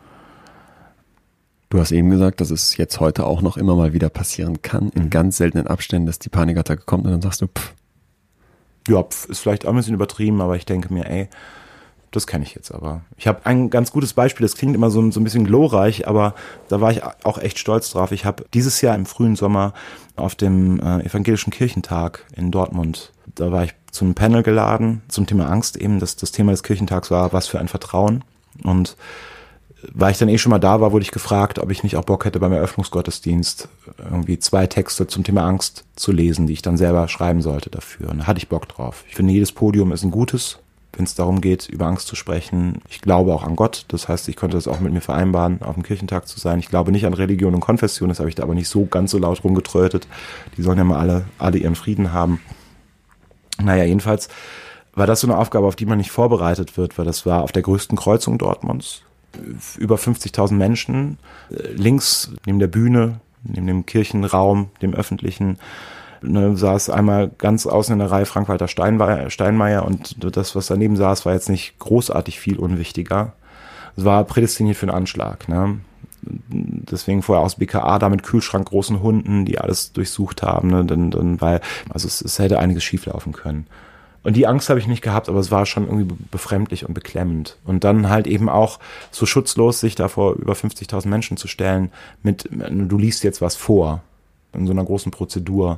Du hast eben gesagt, dass es jetzt heute auch noch immer mal wieder passieren kann, in ganz seltenen Abständen, dass die Panikattacke kommt und dann sagst du, Ja, ist vielleicht auch ein bisschen übertrieben, aber ich denke mir, ey, das kenne ich jetzt aber. Ich habe ein ganz gutes Beispiel, das klingt immer so ein bisschen glorreich, aber da war ich auch echt stolz drauf. Ich habe dieses Jahr im frühen Sommer auf dem Evangelischen Kirchentag in Dortmund, da war ich zu einem Panel geladen zum Thema Angst eben. Das Thema des Kirchentags war, was für ein Vertrauen. Und weil ich dann schon mal da war, wurde ich gefragt, ob ich nicht auch Bock hätte, beim Eröffnungsgottesdienst irgendwie 2 Texte zum Thema Angst zu lesen, die ich dann selber schreiben sollte dafür. Und da hatte ich Bock drauf. Ich finde, jedes Podium ist ein gutes, wenn es darum geht, über Angst zu sprechen. Ich glaube auch an Gott. Das heißt, ich konnte das auch mit mir vereinbaren, auf dem Kirchentag zu sein. Ich glaube nicht an Religion und Konfession. Das habe ich da aber nicht so ganz so laut rumgetrötet. Die sollen ja mal alle ihren Frieden haben. Naja, jedenfalls war das so eine Aufgabe, auf die man nicht vorbereitet wird, weil das war auf der größten Kreuzung Dortmunds. Über 50.000 Menschen. Links neben der Bühne, neben dem Kirchenraum, dem öffentlichen, saß einmal ganz außen in der Reihe Frank-Walter Steinmeier und das, was daneben saß, war jetzt nicht großartig viel unwichtiger. Es war prädestiniert für einen Anschlag. Ne? Deswegen vorher aus BKA da mit Kühlschrank großen Hunden, die alles durchsucht haben. Ne? Weil es hätte einiges schieflaufen können. Und die Angst habe ich nicht gehabt, aber es war schon irgendwie befremdlich und beklemmend. Und dann halt eben auch so schutzlos, sich da vor über 50.000 Menschen zu stellen du liest jetzt was vor in so einer großen Prozedur.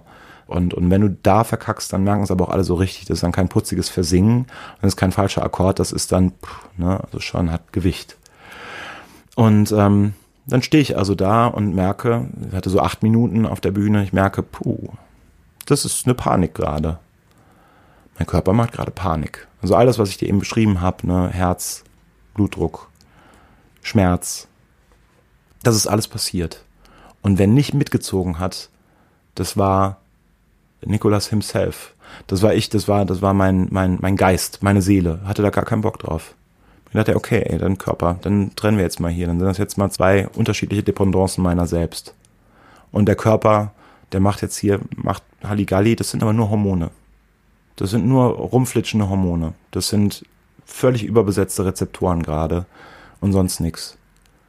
Und wenn du da verkackst, dann merken es aber auch alle so richtig. Das ist dann kein putziges Versingen, das ist kein falscher Akkord, das ist dann, also schon hat Gewicht. Und dann stehe ich also da und merke, ich hatte so 8 Minuten auf der Bühne, ich merke, das ist eine Panik gerade. Mein Körper macht gerade Panik. Also all das, was ich dir eben beschrieben habe, ne, Herz, Blutdruck, Schmerz, das ist alles passiert. Und wer nicht mitgezogen hat, das war Nicolas himself. Das war ich, das war mein Geist, meine Seele. Hatte da gar keinen Bock drauf. Ich dachte, okay, dann Körper, dann trennen wir jetzt mal hier. Dann sind das jetzt mal 2 unterschiedliche Dependancen meiner selbst. Und der Körper, der macht Halligalli, das sind aber nur Hormone. Das sind nur rumflitschende Hormone. Das sind völlig überbesetzte Rezeptoren gerade und sonst nichts.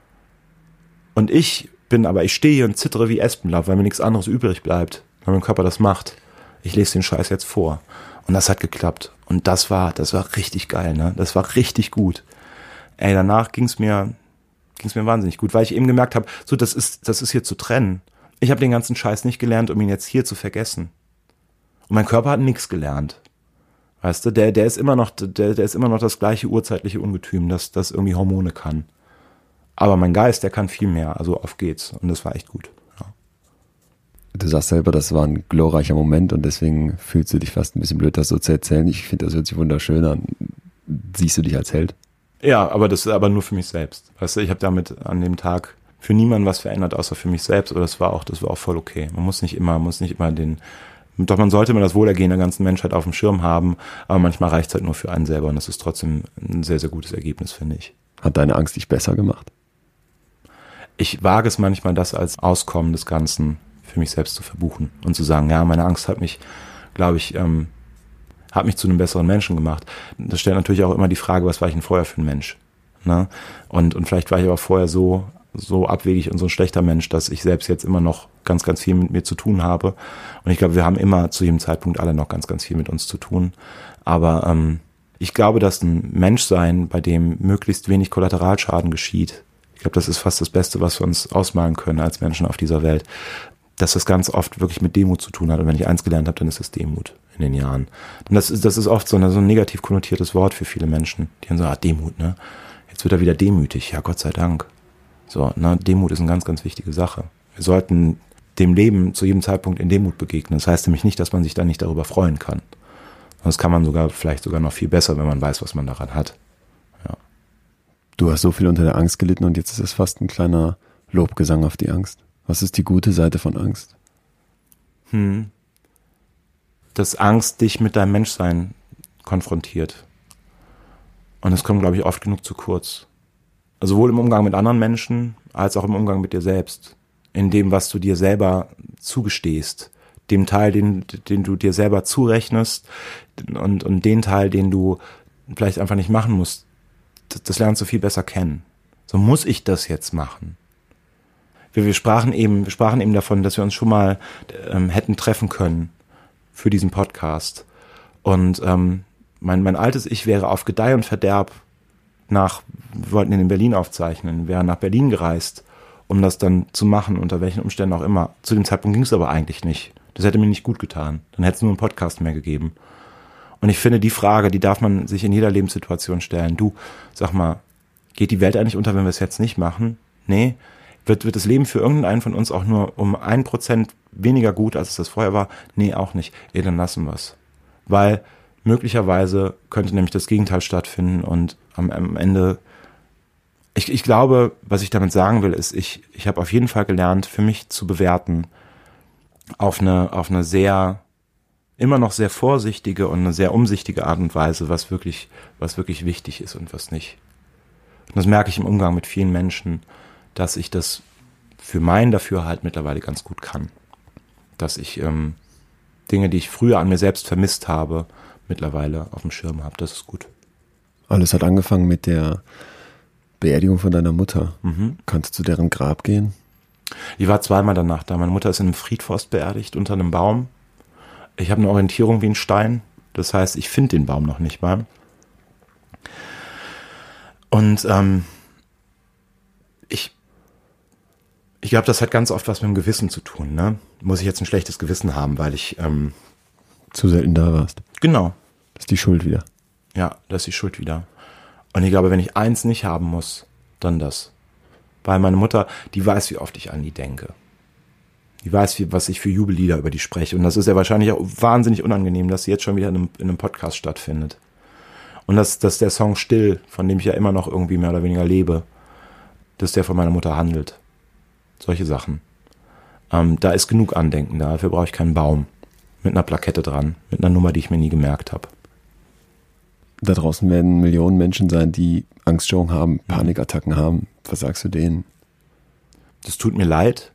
Und ich stehe hier und zittere wie Espenlaub, weil mir nichts anderes übrig bleibt, weil mein Körper das macht. Ich lese den Scheiß jetzt vor. Und das hat geklappt. Und das war richtig geil, ne? Das war richtig gut. Ey, danach ging's mir wahnsinnig gut, weil ich eben gemerkt habe, so, das ist hier zu trennen. Ich habe den ganzen Scheiß nicht gelernt, um ihn jetzt hier zu vergessen. Und mein Körper hat nichts gelernt. Weißt du, der ist immer noch das gleiche urzeitliche Ungetüm, das irgendwie Hormone kann. Aber mein Geist, der kann viel mehr. Also auf geht's. Und das war echt gut. Ja. Du sagst selber, das war ein glorreicher Moment und deswegen fühlst du dich fast ein bisschen blöd, das so zu erzählen. Ich finde, das hört sich wunderschön an. Siehst du dich als Held? Ja, aber das ist aber nur für mich selbst. Weißt du, ich habe damit an dem Tag für niemanden was verändert, außer für mich selbst. Aber das war auch voll okay. Man muss nicht immer doch man sollte immer das Wohlergehen der ganzen Menschheit auf dem Schirm haben, aber manchmal reicht es halt nur für einen selber und das ist trotzdem ein sehr, sehr gutes Ergebnis, finde ich. Hat deine Angst dich besser gemacht? Ich wage es manchmal, das als Auskommen des Ganzen für mich selbst zu verbuchen und zu sagen, ja, meine Angst hat mich, glaube ich, hat mich zu einem besseren Menschen gemacht. Das stellt natürlich auch immer die Frage, was war ich denn vorher für ein Mensch? Ne? Und vielleicht war ich aber vorher so abwegig und so ein schlechter Mensch, dass ich selbst jetzt immer noch ganz, ganz viel mit mir zu tun habe. Und ich glaube, wir haben immer zu jedem Zeitpunkt alle noch ganz, ganz viel mit uns zu tun. Aber ich glaube, dass ein Menschsein, bei dem möglichst wenig Kollateralschaden geschieht, ich glaube, das ist fast das Beste, was wir uns ausmalen können als Menschen auf dieser Welt, dass das ganz oft wirklich mit Demut zu tun hat. Und wenn ich eins gelernt habe, dann ist es Demut in den Jahren. Und das ist oft so ein negativ konnotiertes Wort für viele Menschen. Die haben so, Demut, ne? Jetzt wird er wieder demütig. Ja, Gott sei Dank. So, ne? Demut ist eine ganz, ganz wichtige Sache. Wir sollten dem Leben zu jedem Zeitpunkt in Demut begegnen. Das heißt nämlich nicht, dass man sich dann nicht darüber freuen kann. Das kann man vielleicht sogar noch viel besser, wenn man weiß, was man daran hat. Ja. Du hast so viel unter der Angst gelitten und jetzt ist es fast ein kleiner Lobgesang auf die Angst. Was ist die gute Seite von Angst? Dass Angst dich mit deinem Menschsein konfrontiert. Und es kommt, glaube ich, oft genug zu kurz. Also sowohl im Umgang mit anderen Menschen, als auch im Umgang mit dir selbst. In dem, was du dir selber zugestehst. Dem Teil, den du dir selber zurechnest und den Teil, den du vielleicht einfach nicht machen musst. Das lernst du viel besser kennen. So, muss ich das jetzt machen? Wir sprachen eben davon, dass wir uns schon mal hätten treffen können für diesen Podcast. Und mein altes Ich wäre auf Gedeih und Verderb wir wollten ihn in Berlin aufzeichnen, wäre nach Berlin gereist, um das dann zu machen, unter welchen Umständen auch immer. Zu dem Zeitpunkt ging es aber eigentlich nicht. Das hätte mir nicht gut getan. Dann hätte es nur einen Podcast mehr gegeben. Und ich finde, die Frage, die darf man sich in jeder Lebenssituation stellen. Du, sag mal, geht die Welt eigentlich unter, wenn wir es jetzt nicht machen? Nee. Wird das Leben für irgendeinen von uns auch nur um 1% weniger gut, als es das vorher war? Nee, auch nicht. Dann lassen wir es. Weil möglicherweise könnte nämlich das Gegenteil stattfinden und am Ende, ich glaube, was ich damit sagen will, ist, ich habe auf jeden Fall gelernt, für mich zu bewerten, auf eine sehr, immer noch sehr vorsichtige und eine sehr umsichtige Art und Weise, was wirklich wichtig ist und was nicht. Und das merke ich im Umgang mit vielen Menschen, dass ich das für mein Dafürhalten mittlerweile ganz gut kann. Dass ich Dinge, die ich früher an mir selbst vermisst habe, mittlerweile auf dem Schirm habe. Das ist gut. Alles hat angefangen mit der Beerdigung von deiner Mutter. Kannst du zu deren Grab gehen? Ich war zweimal danach da. Meine Mutter ist in einem Friedforst beerdigt, unter einem Baum. Ich habe eine Orientierung wie ein Stein. Das heißt, ich finde den Baum noch nicht mal. Und Ich glaube, das hat ganz oft was mit dem Gewissen zu tun. Ne? Muss ich jetzt ein schlechtes Gewissen haben, weil ich zu selten da warst. Genau. Das ist die Schuld wieder. Ja, das ist die Schuld wieder. Und ich glaube, wenn ich eins nicht haben muss, dann das. Weil meine Mutter, die weiß, wie oft ich an die denke. Die weiß, was ich für Jubellieder über die spreche. Und das ist ja wahrscheinlich auch wahnsinnig unangenehm, dass sie jetzt schon wieder in einem Podcast stattfindet. Und dass der Song Still, von dem ich ja immer noch irgendwie mehr oder weniger lebe, dass der von meiner Mutter handelt. Solche Sachen. Da ist genug Andenken da. Dafür brauche ich keinen Baum. Mit einer Plakette dran. Mit einer Nummer, die ich mir nie gemerkt habe. Da draußen werden Millionen Menschen sein, die Angststörungen haben, Panikattacken haben. Was sagst du denen? Das tut mir leid.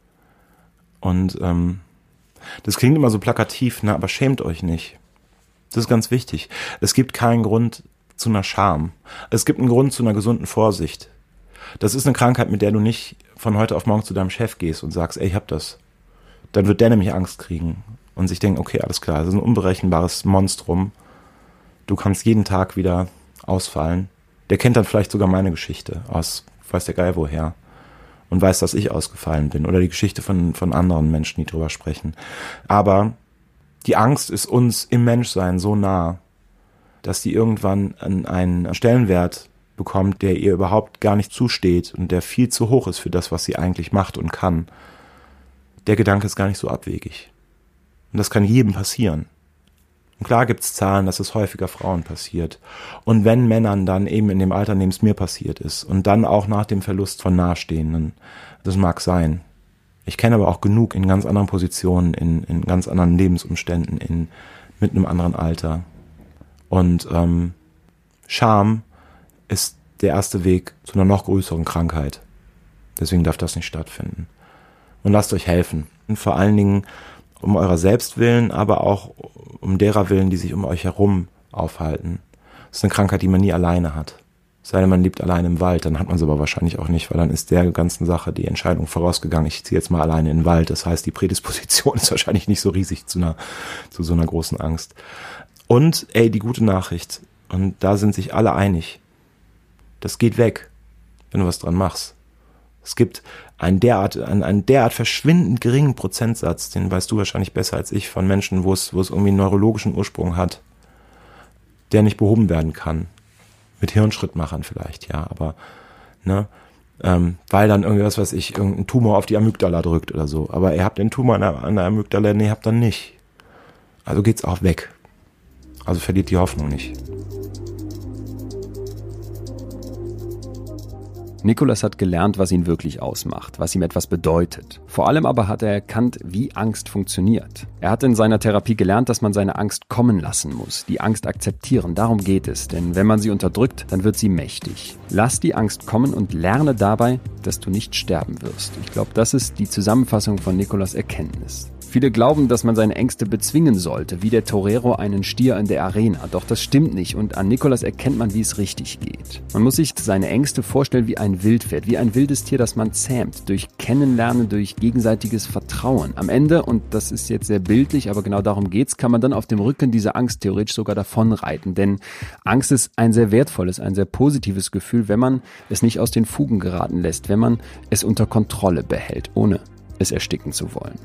Und das klingt immer so plakativ, ne? Aber schämt euch nicht. Das ist ganz wichtig. Es gibt keinen Grund zu einer Scham. Es gibt einen Grund zu einer gesunden Vorsicht. Das ist eine Krankheit, mit der du nicht von heute auf morgen zu deinem Chef gehst und sagst, ey, ich hab das. Dann wird der nämlich Angst kriegen und sich denken, okay, alles klar, das ist ein unberechenbares Monstrum. Du kannst jeden Tag wieder ausfallen. Der kennt dann vielleicht sogar meine Geschichte aus, weiß der Geil woher. Und weiß, dass ich ausgefallen bin. Oder die Geschichte von anderen Menschen, die drüber sprechen. Aber die Angst ist uns im Menschsein so nah, dass die irgendwann einen Stellenwert bekommt, der ihr überhaupt gar nicht zusteht und der viel zu hoch ist für das, was sie eigentlich macht und kann. Der Gedanke ist gar nicht so abwegig. Und das kann jedem passieren. Und klar gibt's Zahlen, dass es häufiger Frauen passiert. Und wenn Männern dann eben in dem Alter, in dem es mir passiert ist und dann auch nach dem Verlust von Nahestehenden, das mag sein. Ich kenne aber auch genug in ganz anderen Positionen, in ganz anderen Lebensumständen, mit einem anderen Alter. Und Scham ist der erste Weg zu einer noch größeren Krankheit. Deswegen darf das nicht stattfinden. Und lasst euch helfen. Und vor allen Dingen um eurer selbst willen, aber auch um derer willen, die sich um euch herum aufhalten. Das ist eine Krankheit, die man nie alleine hat. Sei denn, man lebt alleine im Wald, dann hat man es aber wahrscheinlich auch nicht, weil dann ist der ganzen Sache die Entscheidung vorausgegangen, ich ziehe jetzt mal alleine in den Wald. Das heißt, die Prädisposition ist wahrscheinlich nicht so riesig zu so einer großen Angst. Und, die gute Nachricht, und da sind sich alle einig, das geht weg, wenn du was dran machst. Es gibt einen derart verschwindend geringen Prozentsatz, den weißt du wahrscheinlich besser als ich, von Menschen, wo es irgendwie einen neurologischen Ursprung hat, der nicht behoben werden kann. Mit Hirnschrittmachern vielleicht, ja, aber, ne, weil dann irgendwie, was weiß ich, irgendein Tumor auf die Amygdala drückt oder so. Aber ihr habt den Tumor an der Amygdala, nee, habt dann nicht. Also geht's auch weg. Also verliert die Hoffnung nicht. Nicolas hat gelernt, was ihn wirklich ausmacht, was ihm etwas bedeutet. Vor allem aber hat er erkannt, wie Angst funktioniert. Er hat in seiner Therapie gelernt, dass man seine Angst kommen lassen muss, die Angst akzeptieren. Darum geht es, denn wenn man sie unterdrückt, dann wird sie mächtig. Lass die Angst kommen und lerne dabei, dass du nicht sterben wirst. Ich glaube, das ist die Zusammenfassung von Nicolas' Erkenntnis. Viele glauben, dass man seine Ängste bezwingen sollte, wie der Torero einen Stier in der Arena. Doch das stimmt nicht und an Nicolas erkennt man, wie es richtig geht. Man muss sich seine Ängste vorstellen wie ein Wildpferd, wie ein wildes Tier, das man zähmt, durch Kennenlernen, durch gegenseitiges Vertrauen. Am Ende, und das ist jetzt sehr bildlich, aber genau darum geht's, kann man dann auf dem Rücken dieser Angst theoretisch sogar davonreiten. Denn Angst ist ein sehr wertvolles, ein sehr positives Gefühl, wenn man es nicht aus den Fugen geraten lässt, wenn man es unter Kontrolle behält, ohne es ersticken zu wollen.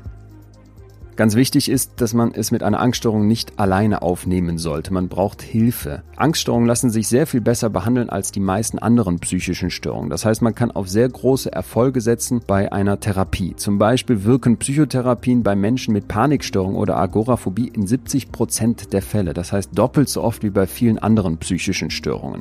Ganz wichtig ist, dass man es mit einer Angststörung nicht alleine aufnehmen sollte. Man braucht Hilfe. Angststörungen lassen sich sehr viel besser behandeln als die meisten anderen psychischen Störungen. Das heißt, man kann auf sehr große Erfolge setzen bei einer Therapie. Zum Beispiel wirken Psychotherapien bei Menschen mit Panikstörung oder Agoraphobie in 70% der Fälle. Das heißt doppelt so oft wie bei vielen anderen psychischen Störungen.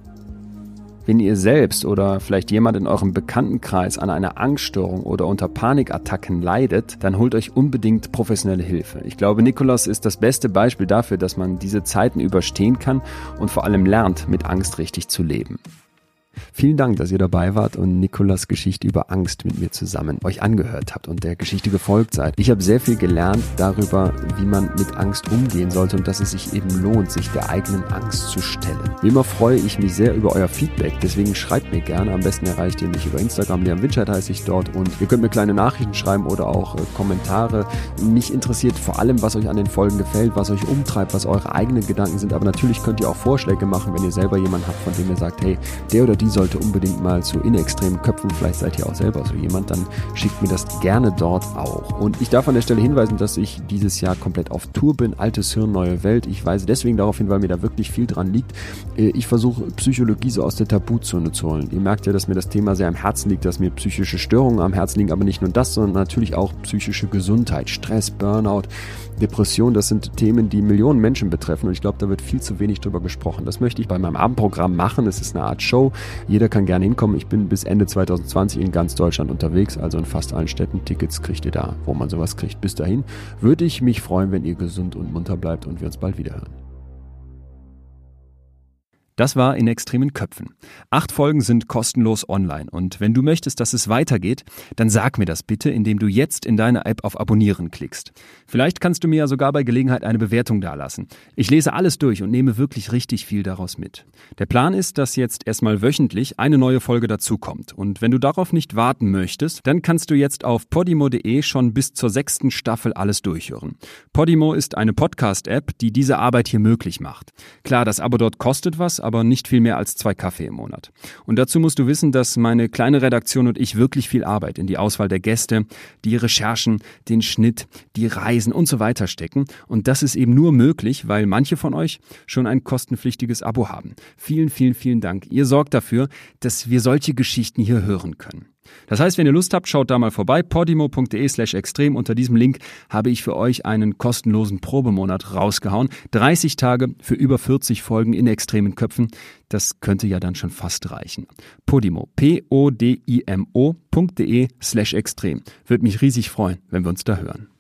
Wenn ihr selbst oder vielleicht jemand in eurem Bekanntenkreis an einer Angststörung oder unter Panikattacken leidet, dann holt euch unbedingt professionelle Hilfe. Ich glaube, Nicolas ist das beste Beispiel dafür, dass man diese Zeiten überstehen kann und vor allem lernt, mit Angst richtig zu leben. Vielen Dank, dass ihr dabei wart und Nicolas' Geschichte über Angst mit mir zusammen euch angehört habt und der Geschichte gefolgt seid. Ich habe sehr viel gelernt darüber, wie man mit Angst umgehen sollte und dass es sich eben lohnt, sich der eigenen Angst zu stellen. Wie immer freue ich mich sehr über euer Feedback, deswegen schreibt mir gerne. Am besten erreicht ihr mich über Instagram, Leon Winscheid heiße ich dort und ihr könnt mir kleine Nachrichten schreiben oder auch Kommentare. Mich interessiert vor allem, was euch an den Folgen gefällt, was euch umtreibt, was eure eigenen Gedanken sind, aber natürlich könnt ihr auch Vorschläge machen, wenn ihr selber jemanden habt, von dem ihr sagt, hey, der oder die die sollte unbedingt mal zu In extremen Köpfen, vielleicht seid ihr auch selber so jemand, dann schickt mir das gerne dort auch. Und ich darf an der Stelle hinweisen, dass ich dieses Jahr komplett auf Tour bin, Altes Hirn, neue Welt. Ich weise deswegen darauf hin, weil mir da wirklich viel dran liegt. Ich versuche Psychologie so aus der Tabuzone zu holen. Ihr merkt ja, dass mir das Thema sehr am Herzen liegt, dass mir psychische Störungen am Herzen liegen, aber nicht nur das, sondern natürlich auch psychische Gesundheit, Stress, Burnout, Depression, das sind Themen, die Millionen Menschen betreffen und ich glaube, da wird viel zu wenig drüber gesprochen. Das möchte ich bei meinem Abendprogramm machen. Es ist eine Art Show. Jeder kann gerne hinkommen. Ich bin bis Ende 2020 in ganz Deutschland unterwegs, also in fast allen Städten. Tickets kriegt ihr da, wo man sowas kriegt. Bis dahin würde ich mich freuen, wenn ihr gesund und munter bleibt und wir uns bald wieder hören. Das war In extremen Köpfen. 8 Folgen sind kostenlos online und wenn du möchtest, dass es weitergeht, dann sag mir das bitte, indem du jetzt in deiner App auf Abonnieren klickst. Vielleicht kannst du mir ja sogar bei Gelegenheit eine Bewertung dalassen. Ich lese alles durch und nehme wirklich richtig viel daraus mit. Der Plan ist, dass jetzt erstmal wöchentlich eine neue Folge dazukommt und wenn du darauf nicht warten möchtest, dann kannst du jetzt auf podimo.de schon bis zur 6. Staffel alles durchhören. Podimo ist eine Podcast-App, die diese Arbeit hier möglich macht. Klar, das Abo dort kostet was, aber nicht viel mehr als 2 Kaffee im Monat. Und dazu musst du wissen, dass meine kleine Redaktion und ich wirklich viel Arbeit in die Auswahl der Gäste, die Recherchen, den Schnitt, die Reisen und so weiter stecken. Und das ist eben nur möglich, weil manche von euch schon ein kostenpflichtiges Abo haben. Vielen, vielen, vielen Dank. Ihr sorgt dafür, dass wir solche Geschichten hier hören können. Das heißt, wenn ihr Lust habt, schaut da mal vorbei, podimo.de/extrem. Unter diesem Link habe ich für euch einen kostenlosen Probemonat rausgehauen. 30 Tage für über 40 Folgen in extremen Köpfen. Das könnte ja dann schon fast reichen. Podimo, podimo.de/extrem. Würde mich riesig freuen, wenn wir uns da hören.